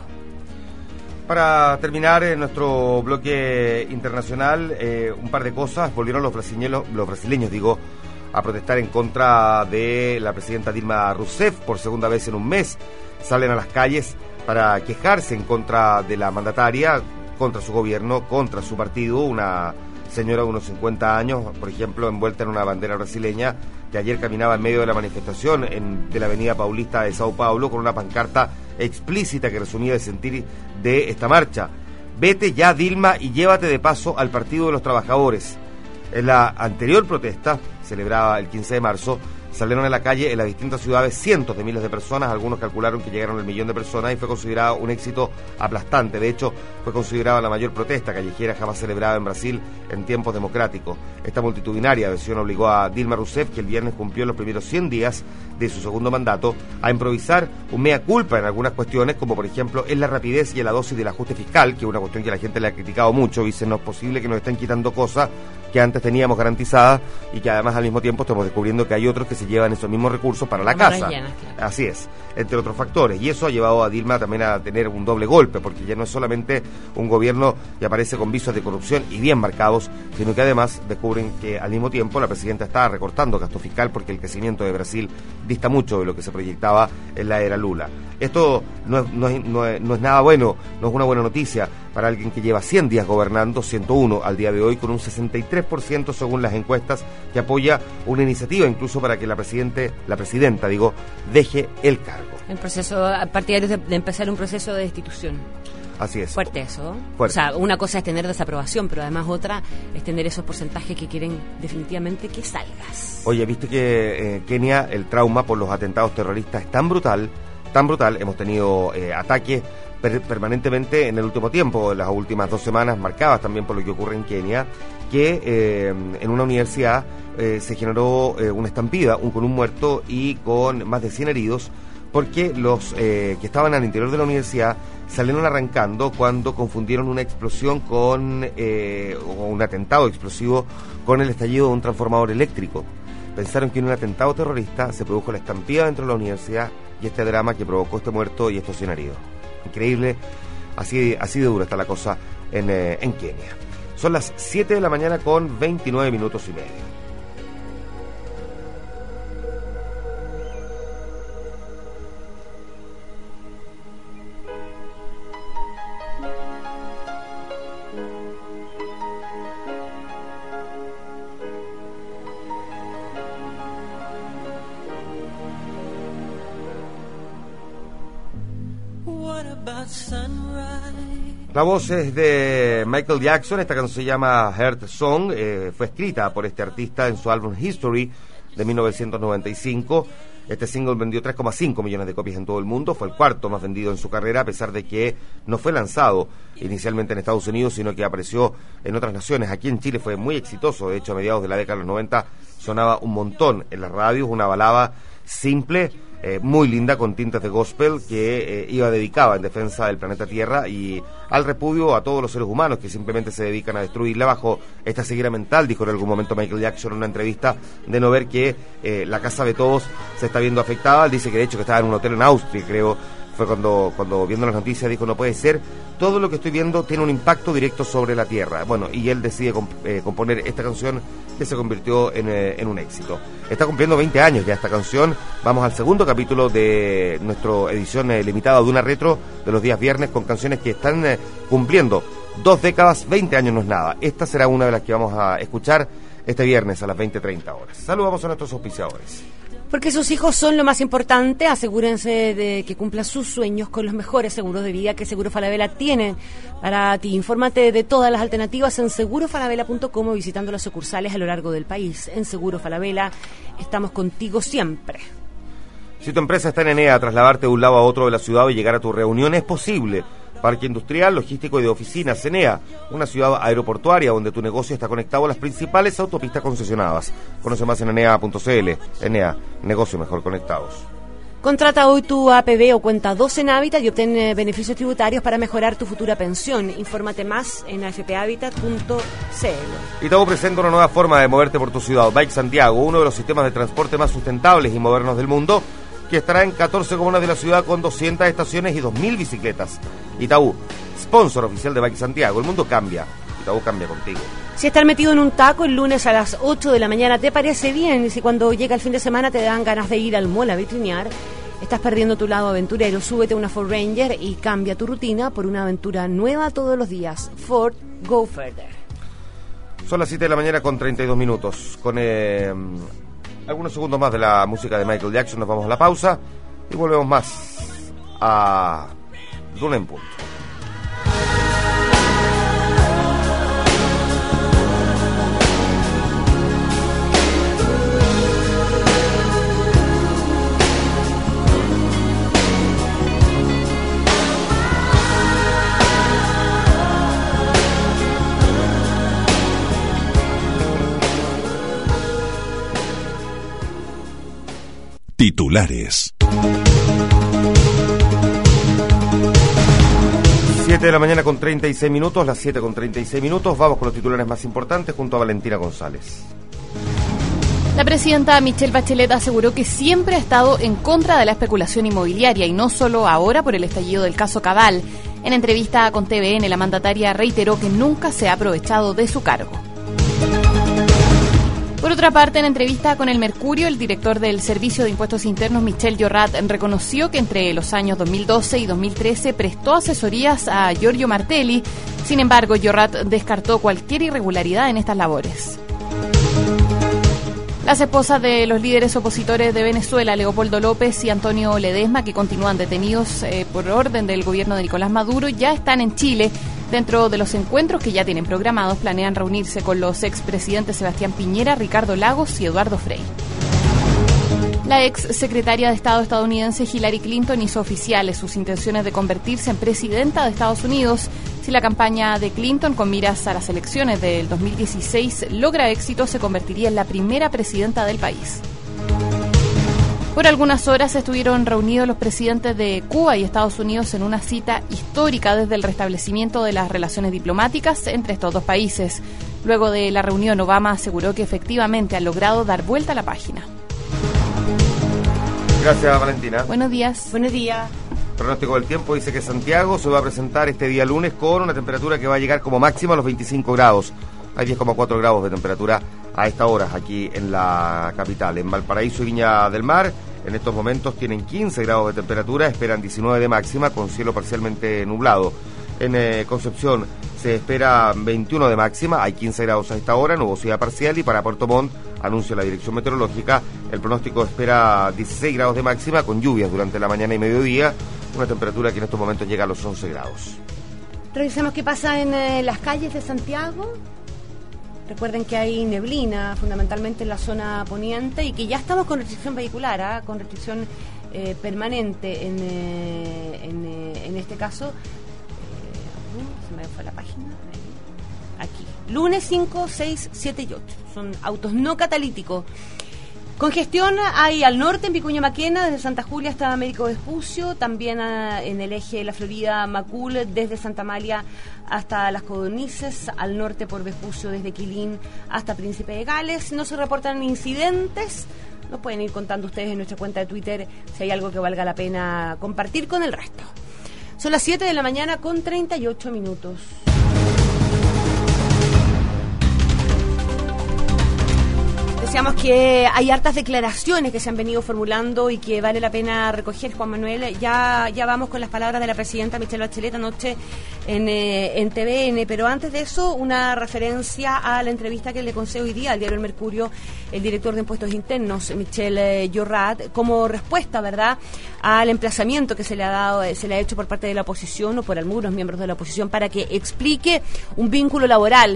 [SPEAKER 1] Para terminar en nuestro bloque internacional, eh, un par de cosas. Volvieron los brasileños, los brasileños digo, a protestar en contra de la presidenta Dilma Rousseff por segunda vez en un mes. Salen a las calles para quejarse en contra de la mandataria, contra su gobierno, contra su partido. Una señora de unos cincuenta años, por ejemplo, envuelta en una bandera brasileña, que ayer caminaba en medio de la manifestación en, de la avenida Paulista de Sao Paulo con una pancarta explícita que resumía el sentir de esta marcha: vete ya, Dilma, y llévate de paso al Partido de los Trabajadores. En la anterior protesta, celebrada el quince de marzo, salieron a la calle en las distintas ciudades cientos de miles de personas. Algunos calcularon que llegaron al millón de personas y fue considerado un éxito aplastante. De hecho, fue considerada la mayor protesta callejera jamás celebrada en Brasil en tiempos democráticos. Esta multitudinaria adhesión obligó a Dilma Rousseff, que el viernes cumplió los primeros cien días de su segundo mandato, a improvisar un mea culpa en algunas cuestiones, como por ejemplo en la rapidez y en la dosis del ajuste fiscal, que es una cuestión que la gente le ha criticado mucho. Dice, no es posible que nos estén quitando cosas que antes teníamos garantizadas y que además al mismo tiempo estamos descubriendo que hay otros que se llevan esos mismos recursos para la casa. Llenas, claro. Así es, entre otros factores. Y eso ha llevado a Dilma también a tener un doble golpe, porque ya no es solamente un gobierno que aparece con visos de corrupción y bien marcados, sino que además descubren que al mismo tiempo la presidenta está recortando gasto fiscal, porque el crecimiento de Brasil dista mucho de lo que se proyectaba en la era Lula. Esto no es, no es, no es, no es nada bueno, no es una buena noticia para alguien que lleva cien días gobernando, ciento uno al día de hoy, con un sesenta y tres por ciento según las encuestas, que apoya una iniciativa incluso para que la presidente, la presidenta, digo, deje el cargo.
[SPEAKER 2] El proceso, partidarios de, de empezar un proceso de destitución.
[SPEAKER 1] Así es.
[SPEAKER 2] Fuerte eso.
[SPEAKER 1] Fuerte.
[SPEAKER 2] O sea, una cosa es tener desaprobación, pero además otra es tener esos porcentajes que quieren definitivamente que salgas.
[SPEAKER 1] Oye, viste que eh, Kenia, el trauma por los atentados terroristas es tan brutal, tan brutal. Hemos tenido eh, ataques per- permanentemente en el último tiempo, las últimas dos semanas marcadas también por lo que ocurre en Kenia, que eh, en una universidad eh, se generó eh, una estampida, un, con un muerto y con más de cien heridos, porque los eh, que estaban al interior de la universidad salieron arrancando cuando confundieron una explosión con, eh, o un atentado explosivo con el estallido de un transformador eléctrico. Pensaron que en un atentado terrorista se produjo la estampida dentro de la universidad y este drama que provocó este muerto y estos cien heridos. Increíble, así, así de dura está la cosa en, eh, en Kenia. Son las siete de la mañana con veintinueve minutos y medio. La voz es de Michael Jackson. Esta canción se llama Heart Song, eh, fue escrita por este artista en su álbum History de mil novecientos noventa y cinco. Este single vendió tres coma cinco millones de copias en todo el mundo, fue el cuarto más vendido en su carrera, a pesar de que no fue lanzado inicialmente en Estados Unidos, sino que apareció en otras naciones. Aquí en Chile fue muy exitoso, de hecho a mediados de la década de los noventa sonaba un montón en las radios, una balada simple, Eh, muy linda, con tintes de gospel, que eh, iba dedicada en defensa del planeta Tierra y al repudio a todos los seres humanos que simplemente se dedican a destruirla bajo esta ceguera mental, dijo en algún momento Michael Jackson en una entrevista, de no ver que eh, la casa de todos se está viendo afectada. Él dice que de hecho que estaba en un hotel en Austria, creo, fue cuando, cuando viendo las noticias dijo, no puede ser, todo lo que estoy viendo tiene un impacto directo sobre la Tierra. Bueno, y él decide comp eh, componer esta canción que se convirtió en, eh, en un éxito. Está cumpliendo veinte años ya esta canción. Vamos al segundo capítulo de nuestra edición eh, limitada de una retro de los días viernes con canciones que están eh, cumpliendo dos décadas, veinte años no es nada. Esta será una de las que vamos a escuchar este viernes a las veinte treinta horas. Saludamos a nuestros auspiciadores.
[SPEAKER 2] Porque sus hijos son lo más importante, asegúrense de que cumplan sus sueños con los mejores seguros de vida que Seguro Falabella tienen para ti. Infórmate de todas las alternativas en seguro falabella punto com o visitando las sucursales a lo largo del país. En Seguro Falabella estamos contigo siempre.
[SPEAKER 1] Si tu empresa está en Enea, trasladarte de un lado a otro de la ciudad y llegar a tu reunión es posible. Parque industrial, logístico y de oficinas, Enea, una ciudad aeroportuaria donde tu negocio está conectado a las principales autopistas concesionadas. Conoce más en enea punto c l. Enea, negocio mejor conectados.
[SPEAKER 2] Contrata hoy tu A P B o cuenta dos en Hábitat y obtén eh, beneficios tributarios para mejorar tu futura pensión. Infórmate más en a f p habitat punto c l.
[SPEAKER 1] Itaú presenta una nueva forma de moverte por tu ciudad. Bike Santiago, uno de los sistemas de transporte más sustentables y modernos del mundo, que estará en catorce comunas de la ciudad con doscientas estaciones y dos mil bicicletas. Itaú, sponsor oficial de Bike Santiago. El mundo cambia. Itaú cambia contigo.
[SPEAKER 2] Si estar metido en un taco el lunes a las ocho de la mañana te parece bien, y si cuando llega el fin de semana te dan ganas de ir al mall a vitrinear, estás perdiendo tu lado aventurero. Súbete a una Ford Ranger y cambia tu rutina por una aventura nueva todos los días. Ford, go further.
[SPEAKER 1] Son las siete de la mañana con treinta y dos minutos. Con eh, algunos segundos más de la música de Michael Jackson nos vamos a la pausa y volvemos más a Duna en Punto.
[SPEAKER 3] Titulares.
[SPEAKER 1] siete de la mañana con treinta y seis minutos, las siete con treinta y seis minutos. Vamos con los titulares más importantes junto a Valentina González.
[SPEAKER 4] La presidenta Michelle Bachelet aseguró que siempre ha estado en contra de la especulación inmobiliaria y no solo ahora por el estallido del caso Cabal. En entrevista con T V N, la mandataria reiteró que nunca se ha aprovechado de su cargo. Por otra parte, en entrevista con El Mercurio, el director del Servicio de Impuestos Internos, Michel Llorat, reconoció que entre los años dos mil doce y dos mil trece prestó asesorías a Giorgio Martelli. Sin embargo, Llorat descartó cualquier irregularidad en estas labores. Las esposas de los líderes opositores de Venezuela, Leopoldo López y Antonio Ledesma, que continúan detenidos eh, por orden del gobierno de Nicolás Maduro, ya están en Chile. Dentro de los encuentros que ya tienen programados, planean reunirse con los expresidentes Sebastián Piñera, Ricardo Lagos y Eduardo Frei. La ex secretaria de Estado estadounidense Hillary Clinton hizo oficiales sus intenciones de convertirse en presidenta de Estados Unidos. Si la campaña de Clinton con miras a las elecciones del dos mil dieciséis logra éxito, se convertiría en la primera presidenta del país. Por algunas horas estuvieron reunidos los presidentes de Cuba y Estados Unidos en una cita histórica desde el restablecimiento de las relaciones diplomáticas entre estos dos países. Luego de la reunión, Obama aseguró que efectivamente han logrado dar vuelta a la página.
[SPEAKER 1] Gracias, Valentina.
[SPEAKER 4] Buenos días.
[SPEAKER 2] Buenos días.
[SPEAKER 1] El pronóstico del tiempo dice que Santiago se va a presentar este día lunes con una temperatura que va a llegar como máxima a los veinticinco grados. Hay diez coma cuatro grados de temperatura a esta hora aquí en la capital. En Valparaíso y Viña del Mar, en estos momentos tienen quince grados de temperatura, esperan diecinueve de máxima con cielo parcialmente nublado. En eh, Concepción se espera veintiuno de máxima, hay quince grados a esta hora, nubosidad parcial, y para Puerto Montt, anuncia la Dirección Meteorológica, el pronóstico espera dieciséis grados de máxima con lluvias durante la mañana y mediodía, una temperatura que en estos momentos llega a los once grados.
[SPEAKER 2] Revisemos qué pasa en eh, las calles de Santiago. Recuerden que hay neblina fundamentalmente en la zona poniente y que ya estamos con restricción vehicular, ¿eh? con restricción eh, permanente en, eh, en, eh, en este caso. Eh, se me fue la página. Aquí. Lunes cinco, seis, siete y ocho. Son autos no catalíticos. Congestión hay al norte en Vicuña Maquena, desde Santa Julia hasta Américo Vespucio, también a, en el eje de la Florida Macul, desde Santa Amalia hasta Las Codornices, al norte por Vespucio desde Quilín hasta Príncipe de Gales. No se reportan incidentes, nos pueden ir contando ustedes en nuestra cuenta de Twitter si hay algo que valga la pena compartir con el resto. Son las siete de la mañana con treinta y ocho minutos. Decíamos que hay hartas declaraciones que se han venido formulando y que vale la pena recoger, Juan Manuel. Ya ya vamos con las palabras de la presidenta Michelle Bachelet anoche en, eh, en T V N, pero antes de eso, una referencia a la entrevista que le concede hoy día al diario El Mercurio el director de Impuestos Internos, Michel Llorrat, como respuesta, ¿verdad?, al emplazamiento que se le ha dado, se le ha hecho por parte de la oposición o por algunos miembros de la oposición para que explique un vínculo laboral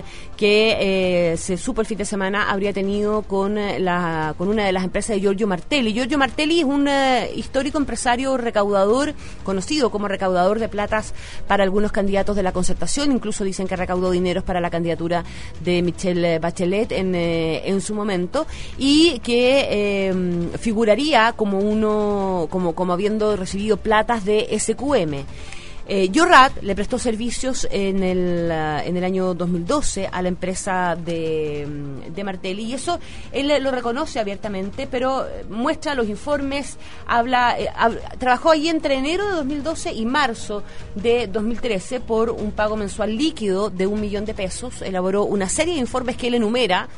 [SPEAKER 2] que eh, se supo el fin de semana habría tenido con la con una de las empresas de Giorgio Martelli. Giorgio Martelli es un uh, histórico empresario recaudador, conocido como recaudador de platas para algunos candidatos de la Concertación, incluso dicen que recaudó dineros para la candidatura de Michelle Bachelet en, eh, en su momento, y que eh, figuraría como uno como, como habiendo recibido platas de S Q M. Eh, Llorrat le prestó servicios en el uh, en el año dos mil doce a la empresa de, de Martelli, y eso él lo reconoce abiertamente, pero muestra los informes, habla, eh, hab, trabajó ahí entre enero de dos mil doce y marzo de dos mil trece por un pago mensual líquido de un millón de pesos. Elaboró una serie de informes que él enumera,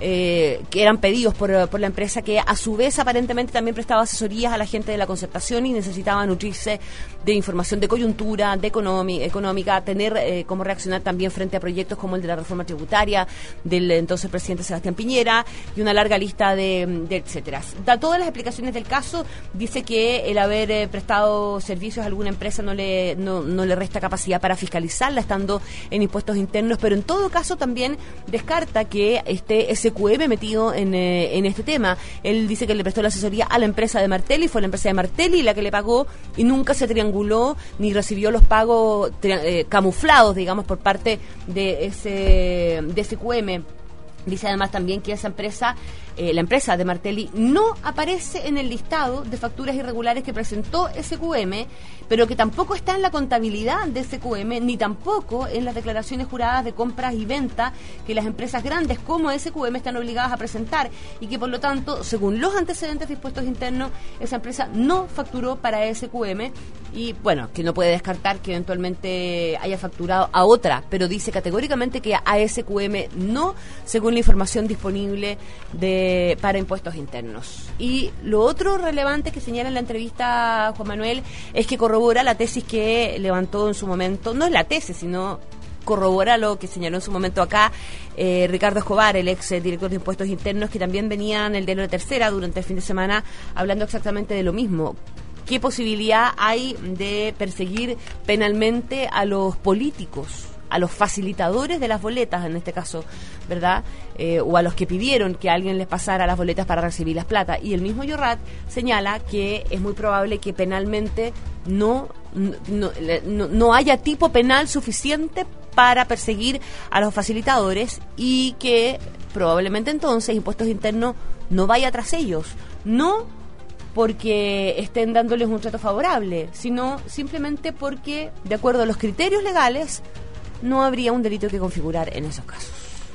[SPEAKER 2] Eh, que eran pedidos por, por la empresa, que a su vez aparentemente también prestaba asesorías a la gente de la Concertación y necesitaba nutrirse de información de coyuntura, de economi- económica, tener eh, cómo reaccionar también frente a proyectos como el de la reforma tributaria del entonces presidente Sebastián Piñera y una larga lista de, de etcétera. Da todas las explicaciones del caso, dice que el haber eh, prestado servicios a alguna empresa no le, no, no le resta capacidad para fiscalizarla estando en impuestos internos, pero en todo caso también descarta que este ese S Q M metido en, eh, en este tema. Él dice que le prestó la asesoría a la empresa de Martelli, fue la empresa de Martelli la que le pagó y nunca se trianguló ni recibió los pagos eh, camuflados, digamos, por parte de ese de S Q M. Dice además también que esa empresa, eh, la empresa de Martelli, no aparece en el listado de facturas irregulares que presentó S Q M, pero que tampoco está en la contabilidad de S Q M, ni tampoco en las declaraciones juradas de compras y ventas que las empresas grandes como S Q M están obligadas a presentar, y que por lo tanto, según los antecedentes de impuestos internos, esa empresa no facturó para S Q M, y bueno, que no puede descartar que eventualmente haya facturado a otra, pero dice categóricamente que a S Q M no, según la información disponible de para impuestos internos. Y lo otro relevante que señala en la entrevista Juan Manuel es que corrobora la tesis que levantó en su momento, no es la tesis, sino corrobora lo que señaló en su momento acá eh, Ricardo Escobar, el ex eh, director de Impuestos Internos, que también venía en el diario de Tercera durante el fin de semana hablando exactamente de lo mismo. ¿Qué posibilidad hay de perseguir penalmente a los políticos, a los facilitadores de las boletas, en este caso, ¿verdad? Eh, o a los que pidieron que alguien les pasara las boletas para recibir las plata? Y el mismo Llorat señala que es muy probable que penalmente no, no, no, no haya tipo penal suficiente para perseguir a los facilitadores y que probablemente entonces Impuestos Internos no vaya tras ellos. No porque estén dándoles un trato favorable, sino simplemente porque, de acuerdo a los criterios legales, no habría un delito que configurar en esos casos.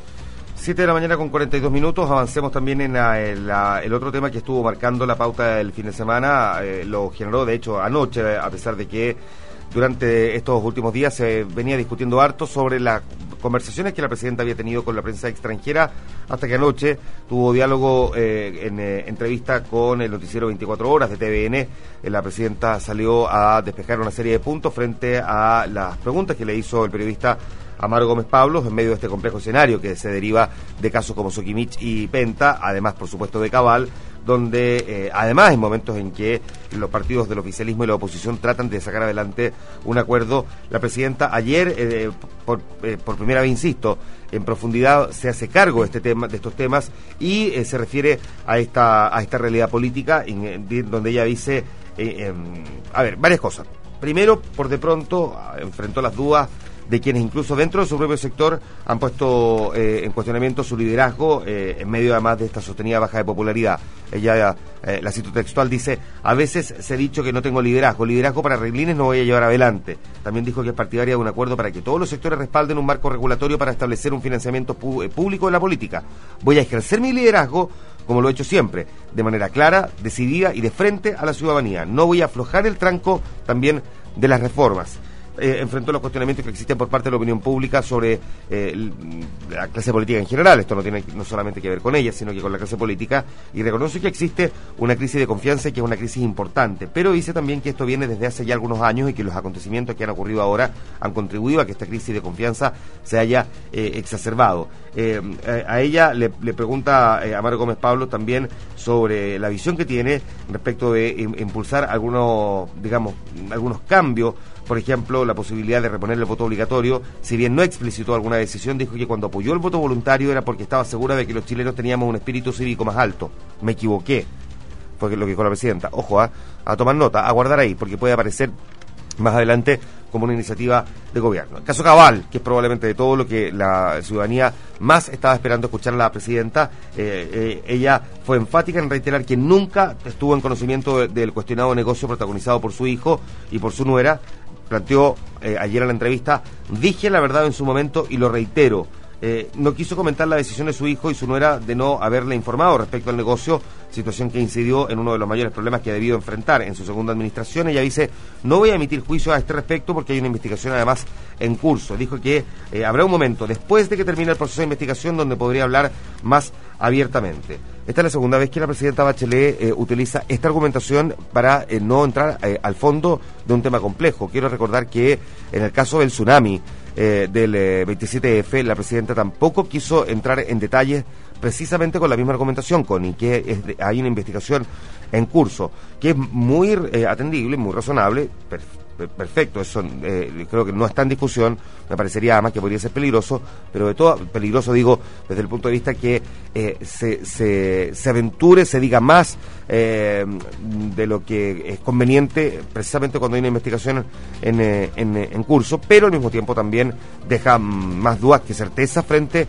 [SPEAKER 1] siete de la mañana con cuarenta y dos minutos, avancemos también en la, en la, el otro tema que estuvo marcando la pauta del fin de semana, eh, lo generó de hecho anoche, a pesar de que durante estos últimos días se venía discutiendo harto sobre las conversaciones que la presidenta había tenido con la prensa extranjera, hasta que anoche tuvo diálogo eh, en eh, entrevista con el noticiero veinticuatro horas de T V N. Eh, la presidenta salió a despejar una serie de puntos frente a las preguntas que le hizo el periodista Amaro Gómez Pablos en medio de este complejo escenario que se deriva de casos como Sokimich y Penta, además por supuesto de Cabal, donde eh, además en momentos en que los partidos del oficialismo y la oposición tratan de sacar adelante un acuerdo, la presidenta ayer, eh, por, eh, por primera vez, insisto, en profundidad se hace cargo de, este tema, de estos temas y eh, se refiere a esta, a esta realidad política en, en, donde ella dice, eh, eh, a ver, varias cosas. Primero, por de pronto, enfrentó las dudas de quienes incluso dentro de su propio sector han puesto eh, en cuestionamiento su liderazgo eh, en medio además de esta sostenida baja de popularidad. Ella, eh, la cito textual, dice: a veces se ha dicho que no tengo liderazgo, liderazgo para reglines no voy a llevar adelante. También dijo que es partidaria de un acuerdo para que todos los sectores respalden un marco regulatorio para establecer un financiamiento pu- público de la política. Voy a ejercer mi liderazgo como lo he hecho siempre, de manera clara, decidida y de frente a la ciudadanía. No voy a aflojar el tranco también de las reformas. Eh, enfrentó los cuestionamientos que existen por parte de la opinión pública sobre eh, la clase política en general. Esto no tiene no solamente que ver con ella, sino que con la clase política, y reconoce que existe una crisis de confianza y que es una crisis importante, pero dice también que esto viene desde hace ya algunos años y que los acontecimientos que han ocurrido ahora han contribuido a que esta crisis de confianza se haya eh, exacerbado. Eh, a, a ella le, le pregunta eh, Amaro Gómez Pablo también sobre la visión que tiene respecto de im, impulsar algunos, digamos, algunos cambios. Por ejemplo, la posibilidad de reponer el voto obligatorio. Si bien no explicitó alguna decisión, dijo que cuando apoyó el voto voluntario era porque estaba segura de que los chilenos teníamos un espíritu cívico más alto. Me equivoqué, fue lo que dijo la presidenta. Ojo, ¿eh? a tomar nota, a guardar ahí, porque puede aparecer más adelante como una iniciativa de gobierno. El caso Cabal, que es probablemente de todo lo que la ciudadanía más estaba esperando escuchar a la presidenta, eh, eh, ella fue enfática en reiterar que nunca estuvo en conocimiento de, del cuestionado negocio protagonizado por su hijo y por su nuera. Planteó eh, ayer en la entrevista: dije la verdad en su momento y lo reitero. Eh, no quiso comentar la decisión de su hijo y su nuera de no haberle informado respecto al negocio, situación que incidió en uno de los mayores problemas que ha debido enfrentar en su segunda administración. Ella dice: no voy a emitir juicio a este respecto porque hay una investigación además en curso. Dijo que eh, habrá un momento después de que termine el proceso de investigación donde podría hablar más abiertamente. Esta es la segunda vez que la presidenta Bachelet eh, utiliza esta argumentación para eh, no entrar eh, al fondo de un tema complejo. Quiero recordar que en el caso del tsunami eh, del eh, veintisiete F, la presidenta tampoco quiso entrar en detalles precisamente con la misma argumentación, con y que es de, hay una investigación en curso, que es muy eh, atendible, muy razonable, perfecto. Perfecto, eso eh, creo que no está en discusión. Me parecería además que podría ser peligroso, pero de todo, peligroso digo desde el punto de vista que eh, se, se, se aventure, se diga más eh, de lo que es conveniente, precisamente cuando hay una investigación en, en, en curso, pero al mismo tiempo también deja más dudas que certezas frente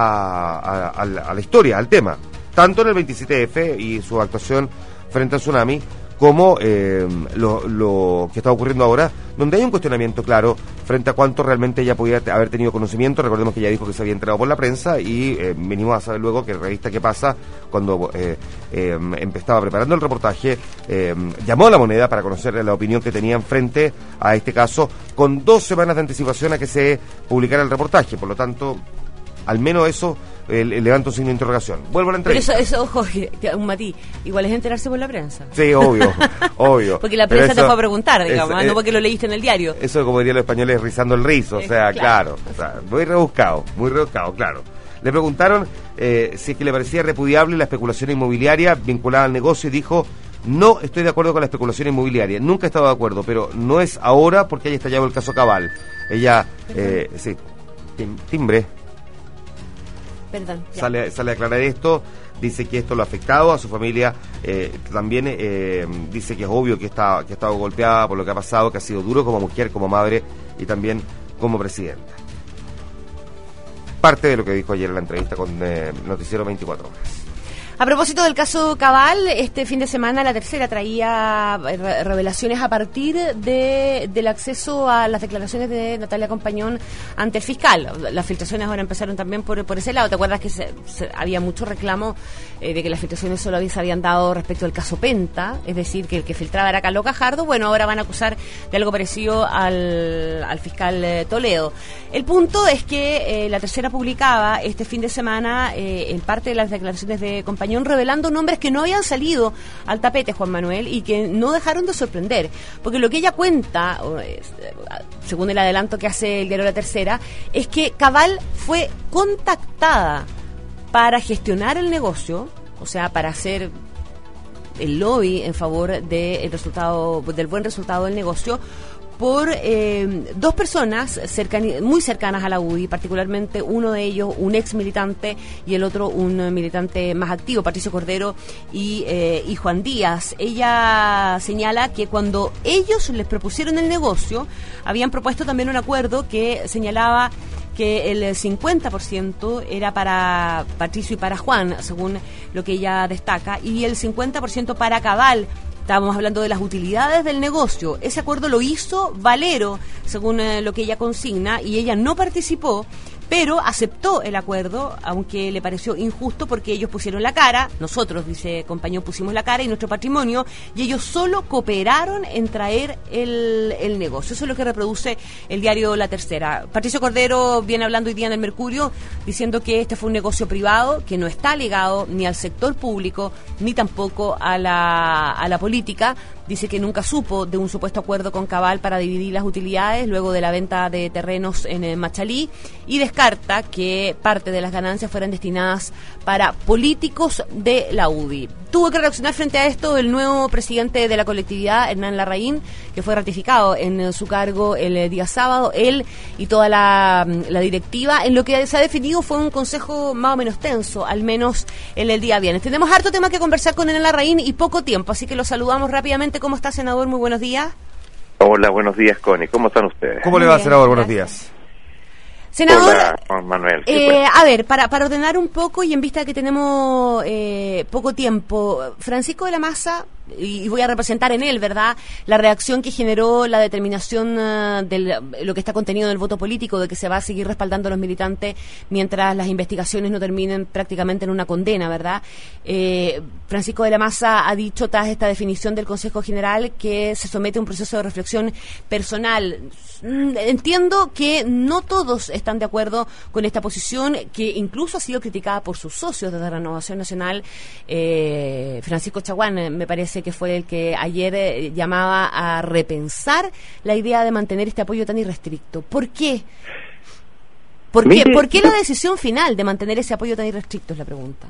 [SPEAKER 1] a, a, a, la, a la historia, al tema, tanto en el veintisiete F y su actuación frente al tsunami, como eh, lo, lo que está ocurriendo ahora, donde hay un cuestionamiento claro frente a cuánto realmente ella podía haber tenido conocimiento. Recordemos que ella dijo que se había enterado por la prensa y eh, venimos a saber luego que la revista ¿Qué pasa?, cuando eh, eh, estaba preparando el reportaje, eh, llamó a La Moneda para conocer la opinión que tenían frente a este caso, con dos semanas de anticipación a que se publicara el reportaje. Por lo tanto, al menos eso eh, levanto un signo de interrogación. Vuelvo a la
[SPEAKER 2] Pero
[SPEAKER 1] entrevista.
[SPEAKER 2] eso, eso ojo, un matí, igual es enterarse por la prensa.
[SPEAKER 1] Sí, obvio, obvio.
[SPEAKER 2] Porque la
[SPEAKER 1] Pero
[SPEAKER 2] prensa
[SPEAKER 1] eso-
[SPEAKER 2] te fue a preguntar, digamos,
[SPEAKER 1] es-
[SPEAKER 2] no porque lo leíste en el diario.
[SPEAKER 1] Eso, como dirían los españoles, rizando el rizo, o
[SPEAKER 2] Eh,
[SPEAKER 1] sea,
[SPEAKER 2] claro.
[SPEAKER 1] claro, o sea, muy rebuscado, muy rebuscado, claro. Le preguntaron eh, si es que le parecía repudiable la especulación inmobiliaria vinculada al negocio y dijo: no estoy de acuerdo con la especulación inmobiliaria, nunca he estado de acuerdo, pero no es ahora porque haya estallado el caso Cabal. Ella, eh, sí, tim- timbre,
[SPEAKER 2] Perdón. ya.
[SPEAKER 1] sale, sale a aclarar esto, dice que esto lo ha afectado a su familia, eh, también eh, dice que es obvio que está que ha estado golpeada por lo que ha pasado, que ha sido duro como mujer, como madre y también como presidenta. Parte de lo que dijo ayer en la entrevista con eh, Noticiero veinticuatro horas.
[SPEAKER 2] A propósito del caso Cabal, este fin de semana la tercera traía re- revelaciones a partir de, del acceso a las declaraciones de Natalia Compañón ante el fiscal. Las filtraciones ahora empezaron también por, por ese lado. ¿Te acuerdas que se, se- había mucho reclamo eh, de que las filtraciones solo había- se habían dado respecto al caso Penta? Es decir, que el que filtraba era Carlos Cajardo. Bueno, ahora van a acusar de algo parecido al, al fiscal eh, Toledo. El punto es que eh, la tercera publicaba este fin de semana eh, en parte de las declaraciones de Compañón revelando nombres que no habían salido al tapete, Juan Manuel, y que no dejaron de sorprender. Porque lo que ella cuenta, o, eh, según el adelanto que hace el diario La Tercera, es que Cabal fue contactada para gestionar el negocio, o sea, para hacer el lobby en favor del resultado, del buen resultado del negocio, por eh, dos personas cercani- muy cercanas a la U D I, particularmente uno de ellos un ex militante y el otro un eh, militante más activo, Patricio Cordero y, eh, y Juan Díaz. Ella señala que cuando ellos les propusieron el negocio, habían propuesto también un acuerdo que señalaba que el cincuenta por ciento era para Patricio y para Juan, según lo que ella destaca, y el cincuenta por ciento para Cabal. Estábamos hablando de las utilidades del negocio. Ese acuerdo lo hizo Valero, según eh, lo que ella consigna, y ella no participó, pero aceptó el acuerdo, aunque le pareció injusto porque ellos pusieron la cara, nosotros, dice Compañón, pusimos la cara y nuestro patrimonio, y ellos solo cooperaron en traer el, el negocio. Eso es lo que reproduce el diario La Tercera. Patricio Cordero viene hablando hoy día en el Mercurio, diciendo que este fue un negocio privado, que no está ligado ni al sector público, ni tampoco a la, a la política. Dice que nunca supo de un supuesto acuerdo con Cabal para dividir las utilidades luego de la venta de terrenos en eh, Machalí, y descarta que parte de las ganancias fueran destinadas para políticos de la U D I. Tuvo que reaccionar frente a esto el nuevo presidente de la colectividad, Hernán Larraín, que fue ratificado en eh, su cargo el eh, día sábado, él y toda la, la directiva. En lo que se ha definido fue un consejo más o menos tenso, al menos en el día viernes. Tenemos harto tema que conversar con Hernán Larraín y poco tiempo, así que lo saludamos rápidamente. ¿Cómo está, senador? Muy buenos días.
[SPEAKER 5] Hola, buenos días, Connie. ¿Cómo están ustedes?
[SPEAKER 1] ¿Cómo le va, senador? Buenos días.
[SPEAKER 2] Senador,
[SPEAKER 5] Hola, Juan Manuel. ¿Qué
[SPEAKER 2] eh,
[SPEAKER 5] cuenta?
[SPEAKER 2] a ver, para, para ordenar un poco y en vista de que tenemos eh, poco tiempo, Francisco de la Maza, y, y voy a representar en él, ¿verdad?, la reacción que generó la determinación uh, de lo que está contenido en el voto político, de que se va a seguir respaldando a los militantes mientras las investigaciones no terminen prácticamente en una condena, ¿verdad? Eh, Francisco de la Maza ha dicho, tras esta definición del Consejo General, que se somete a un proceso de reflexión personal. Entiendo que no todos están de acuerdo con esta posición, que incluso ha sido criticada por sus socios desde Renovación Nacional. eh, Francisco Chaguán, eh, me parece que fue el que ayer eh, llamaba a repensar la idea de mantener este apoyo tan irrestricto. ¿Por qué? ¿Por qué,
[SPEAKER 5] Mire,
[SPEAKER 2] ¿Por qué
[SPEAKER 5] yo-
[SPEAKER 2] la decisión final de mantener ese apoyo tan irrestricto es la pregunta?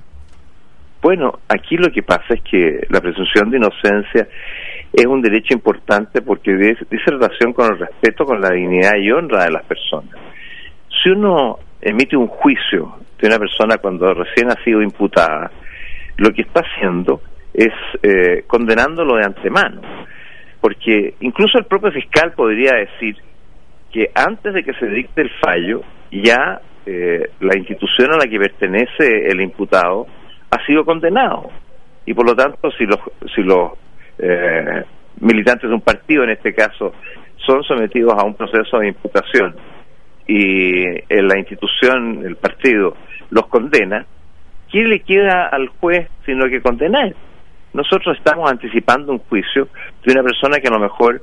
[SPEAKER 5] Bueno, aquí lo que pasa es que la presunción de inocencia es un derecho importante porque dice relación con el respeto, con la dignidad y honra de las personas. Si uno emite un juicio de una persona cuando recién ha sido imputada, lo que está haciendo es eh, condenándolo de antemano, porque incluso el propio fiscal podría decir que antes de que se dicte el fallo, ya eh, la institución a la que pertenece el imputado ha sido condenado, y por lo tanto si los si los eh, militantes de un partido, en este caso, son sometidos a un proceso de imputación y eh, la institución, el partido, los condena, ¿qué le queda al juez sino que condenar? Nosotros estamos anticipando un juicio de una persona que a lo mejor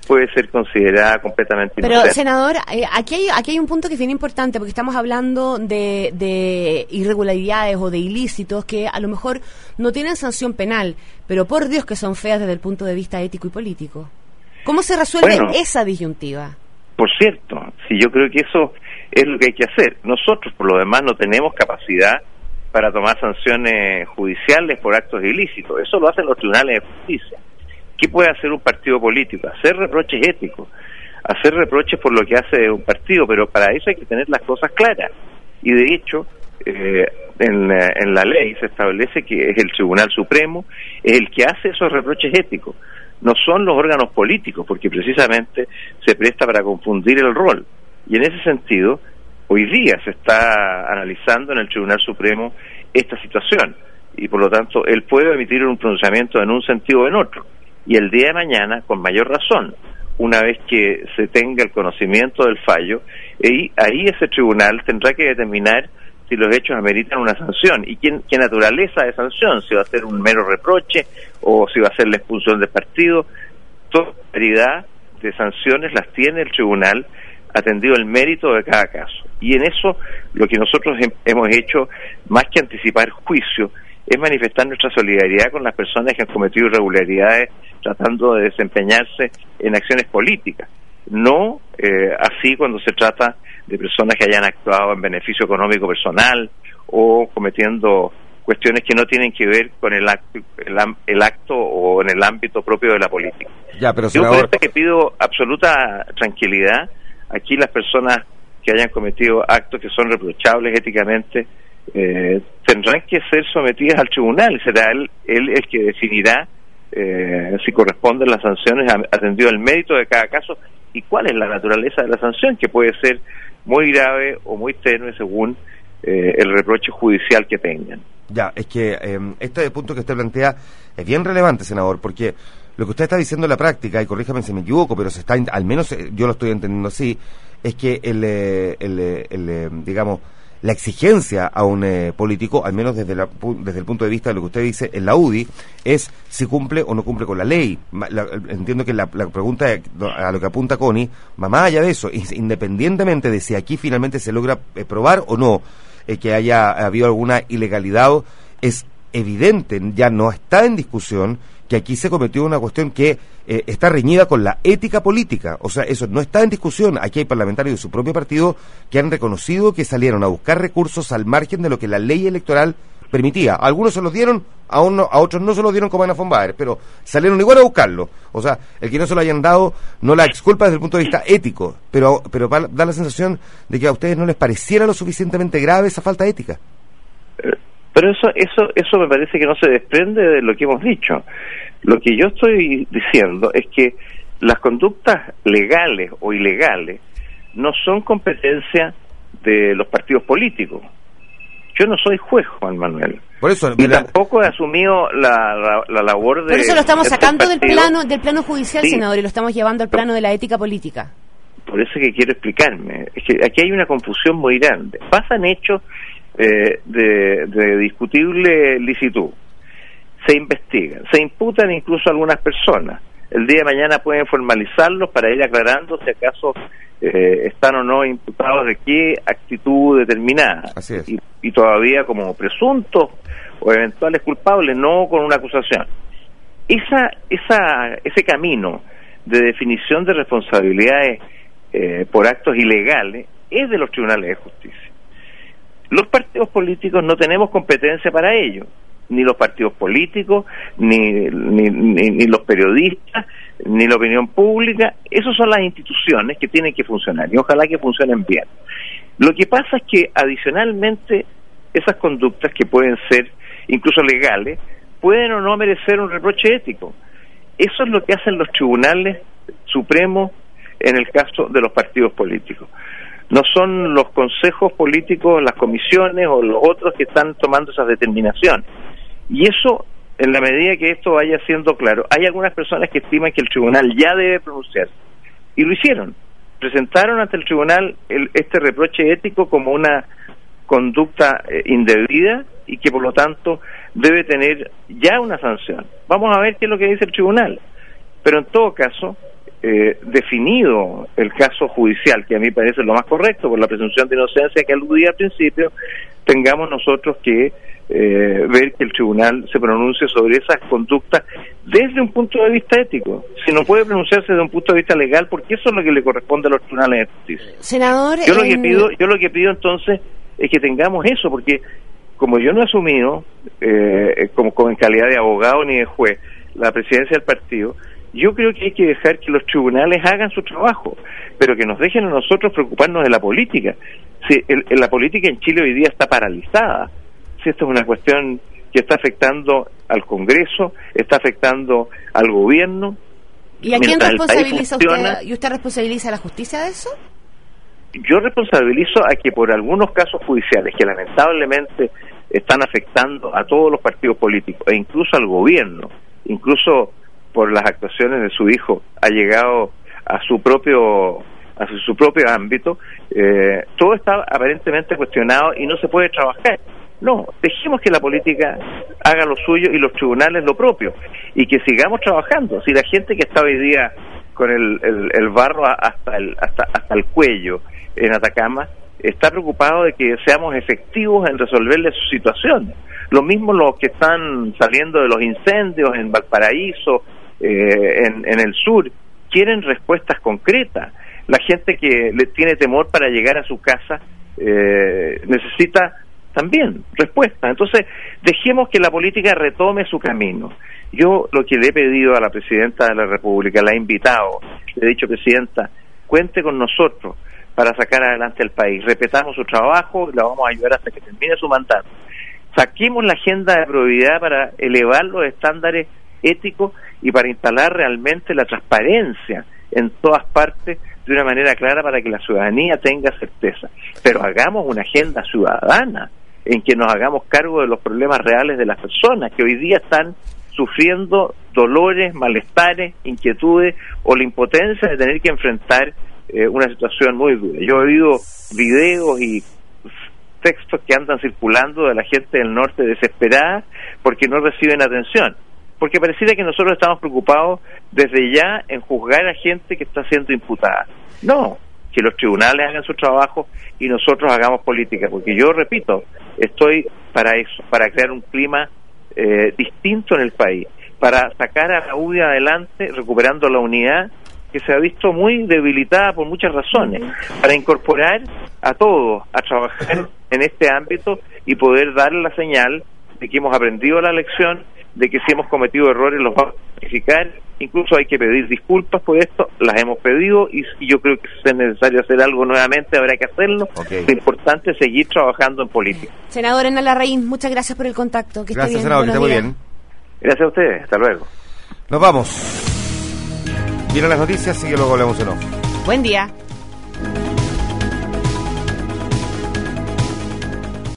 [SPEAKER 5] puede ser considerada completamente
[SPEAKER 2] Pero,
[SPEAKER 5] inocente.
[SPEAKER 2] senador, eh, aquí hay aquí hay un punto que es bien importante, porque estamos hablando de, de irregularidades o de ilícitos que a lo mejor no tienen sanción penal, pero por Dios que son feas desde el punto de vista ético y político. ¿Cómo se resuelve
[SPEAKER 5] Bueno,
[SPEAKER 2] esa disyuntiva?
[SPEAKER 5] Por cierto, sí, yo creo que eso es lo que hay que hacer. Nosotros, por lo demás, no tenemos capacidad para tomar sanciones judiciales por actos ilícitos. Eso lo hacen los tribunales de justicia. ¿Qué puede hacer un partido político? Hacer reproches éticos, hacer reproches por lo que hace un partido, pero para eso hay que tener las cosas claras. Y de hecho, eh, en, la, en la ley se establece que es el Tribunal Supremo, es el que hace esos reproches éticos. No son los órganos políticos, porque precisamente se presta para confundir el rol. Y en ese sentido, hoy día se está analizando en el Tribunal Supremo esta situación, y por lo tanto él puede emitir un pronunciamiento en un sentido o en otro. Y el día de mañana, con mayor razón, una vez que se tenga el conocimiento del fallo, y ahí ese tribunal tendrá que determinar si los hechos ameritan una sanción y quién, qué naturaleza de sanción, si va a ser un mero reproche o si va a ser la expulsión del partido. Toda variedad de sanciones las tiene el tribunal, atendido el mérito de cada caso. Y en eso lo que nosotros he, hemos hecho, más que anticipar juicio, es manifestar nuestra solidaridad con las personas que han cometido irregularidades tratando de desempeñarse en acciones políticas. No eh, así cuando se trata de personas que hayan actuado en beneficio económico personal o cometiendo cuestiones que no tienen que ver con el acto, el, el acto o en el ámbito propio de la política.
[SPEAKER 1] Ya, pero
[SPEAKER 5] Yo
[SPEAKER 1] senador...
[SPEAKER 5] por eso que pido absoluta tranquilidad. Aquí las personas que hayan cometido actos que son reprochables éticamente eh, tendrán que ser sometidas al tribunal y será él, él el que definirá eh, si corresponden las sanciones atendido el mérito de cada caso y cuál es la naturaleza de la sanción, que puede ser muy grave o muy tenue según eh, el reproche judicial que tengan.
[SPEAKER 1] Ya, es que eh, este punto que usted plantea es bien relevante, senador, porque lo que usted está diciendo en la práctica, y corríjame si me equivoco, pero se está, al menos yo lo estoy entendiendo así, es que el, el, el, el digamos, la exigencia a un eh, político, al menos desde, la, desde el punto de vista de lo que usted dice en la U D I, es si cumple o no cumple con la ley. La, entiendo que la, la pregunta a lo que apunta Connie va más allá de eso, independientemente de si aquí finalmente se logra eh, probar o no eh, que haya habido alguna ilegalidad, es evidente, ya no está en discusión que aquí se cometió una cuestión que eh, está reñida con la ética política. O sea, eso no está en discusión. Aquí hay parlamentarios de su propio partido que han reconocido que salieron a buscar recursos al margen de lo que la ley electoral permitía. A algunos se los dieron, a, uno, a otros no se los dieron como Ana von Baer, pero salieron igual a buscarlo. O sea, el que no se lo hayan dado no la exculpa desde el punto de vista ético, pero, pero da la sensación de que a ustedes no les pareciera lo suficientemente grave esa falta ética.
[SPEAKER 5] Pero eso, eso, eso me parece que no se desprende de lo que hemos dicho. Lo que yo estoy diciendo es que las conductas legales o ilegales no son competencia de los partidos políticos. Yo no soy juez, Juan Manuel.
[SPEAKER 1] Por eso,
[SPEAKER 5] y la... tampoco he asumido la, la, la labor de...
[SPEAKER 2] Por eso lo estamos sacando
[SPEAKER 5] partido.
[SPEAKER 2] del plano del plano judicial,
[SPEAKER 5] sí.
[SPEAKER 2] senador, y lo estamos llevando al plano de la ética política.
[SPEAKER 5] Por eso que quiero explicarme. Es que aquí hay una confusión muy grande. Pasan hechos eh, de, de discutible licitud. Se investigan, se imputan incluso a algunas personas. El día de mañana pueden formalizarlos para ir aclarando si acaso eh, están o no imputados de qué actitud determinada.
[SPEAKER 1] Así es.
[SPEAKER 5] Y, y todavía como presuntos o eventuales culpables, no con una acusación. Esa, esa, ese camino de definición de responsabilidades eh, por actos ilegales es de los tribunales de justicia. Los partidos políticos no tenemos competencia para ello, ni los partidos políticos, ni, ni, ni, ni los periodistas, ni la opinión pública. Esas son las instituciones que tienen que funcionar y ojalá que funcionen bien. Lo que pasa es que adicionalmente esas conductas que pueden ser incluso legales, pueden o no merecer un reproche ético. Eso es lo que hacen los tribunales supremos en el caso de los partidos políticos. No son los consejos políticos, las comisiones o los otros que están tomando esas determinaciones. Y eso, en la medida que esto vaya siendo claro, hay algunas personas que estiman que el tribunal ya debe pronunciarse. Y lo hicieron. Presentaron ante el tribunal el, este reproche ético como una conducta eh, indebida y que por lo tanto debe tener ya una sanción. Vamos a ver qué es lo que dice el tribunal. Pero en todo caso, eh, definido el caso judicial, que a mí parece lo más correcto por la presunción de inocencia que aludía al principio, tengamos nosotros que eh, ver que el tribunal se pronuncie sobre esas conductas desde un punto de vista ético. Si no puede pronunciarse desde un punto de vista legal, porque eso es lo que le corresponde a los tribunales de justicia.
[SPEAKER 2] Senador,
[SPEAKER 5] yo lo que
[SPEAKER 2] en...
[SPEAKER 5] pido, yo lo que pido entonces es que tengamos eso, porque como yo no he asumido, eh, como, como en calidad de abogado ni de juez, la presidencia del partido, yo creo que hay que dejar que los tribunales hagan su trabajo, pero que nos dejen a nosotros preocuparnos de la política. Si el, la política en Chile hoy día está paralizada, si esto es una cuestión que está afectando al Congreso, está afectando al gobierno.
[SPEAKER 2] ¿Y a quién responsabiliza
[SPEAKER 5] funciona,
[SPEAKER 2] usted? ¿Y usted responsabiliza a la justicia de eso?
[SPEAKER 5] Yo responsabilizo a que por algunos casos judiciales que lamentablemente están afectando a todos los partidos políticos e incluso al gobierno, incluso por las actuaciones de su hijo, ha llegado a su propio a su, su propio ámbito, eh, todo está aparentemente cuestionado y no se puede trabajar. No, dejemos que la política haga lo suyo y los tribunales lo propio, y que sigamos trabajando. Si la gente que está hoy día con el, el, el barro hasta el, hasta, hasta el cuello en Atacama, está preocupado de que seamos efectivos en resolverle su situación. Lo mismo los que están saliendo de los incendios en Valparaíso, eh, en, en el sur, quieren respuestas concretas. La gente que le tiene temor para llegar a su casa eh, necesita también respuesta. Entonces, dejemos que la política retome su camino. Yo lo que le he pedido a la Presidenta de la República, la he invitado, le he dicho: Presidenta, cuente con nosotros para sacar adelante el país. Respetamos su trabajo y la vamos a ayudar hasta que termine su mandato. Saquemos la agenda de probidad para elevar los estándares éticos y para instalar realmente la transparencia en todas partes de una manera clara para que la ciudadanía tenga certeza. Pero hagamos una agenda ciudadana en que nos hagamos cargo de los problemas reales de las personas que hoy día están sufriendo dolores, malestares, inquietudes o la impotencia de tener que enfrentar eh, una situación muy dura. Yo he oído videos y textos que andan circulando de la gente del norte desesperada porque no reciben atención, porque pareciera que nosotros estamos preocupados desde ya en juzgar a gente que está siendo imputada. No, que los tribunales hagan su trabajo y nosotros hagamos política, porque yo repito, estoy para eso, para crear un clima eh, distinto en el país, para sacar a la U D I adelante, recuperando la unidad que se ha visto muy debilitada por muchas razones, para incorporar a todos a trabajar en este ámbito y poder darle la señal de que hemos aprendido la lección, de que si hemos cometido errores los vamos a verificar, incluso hay que pedir disculpas por esto, las hemos pedido y, y yo creo que si es necesario hacer algo nuevamente habrá que hacerlo. Okay. Lo importante es seguir trabajando en política.
[SPEAKER 2] Senador Hernán Larraín, muchas gracias por el contacto. Que
[SPEAKER 1] gracias,
[SPEAKER 2] esté bien.
[SPEAKER 1] Senador, que esté muy bien.
[SPEAKER 5] Gracias a ustedes, hasta luego.
[SPEAKER 1] Nos vamos. Vienen las noticias y luego hablamos en off.
[SPEAKER 2] Buen día.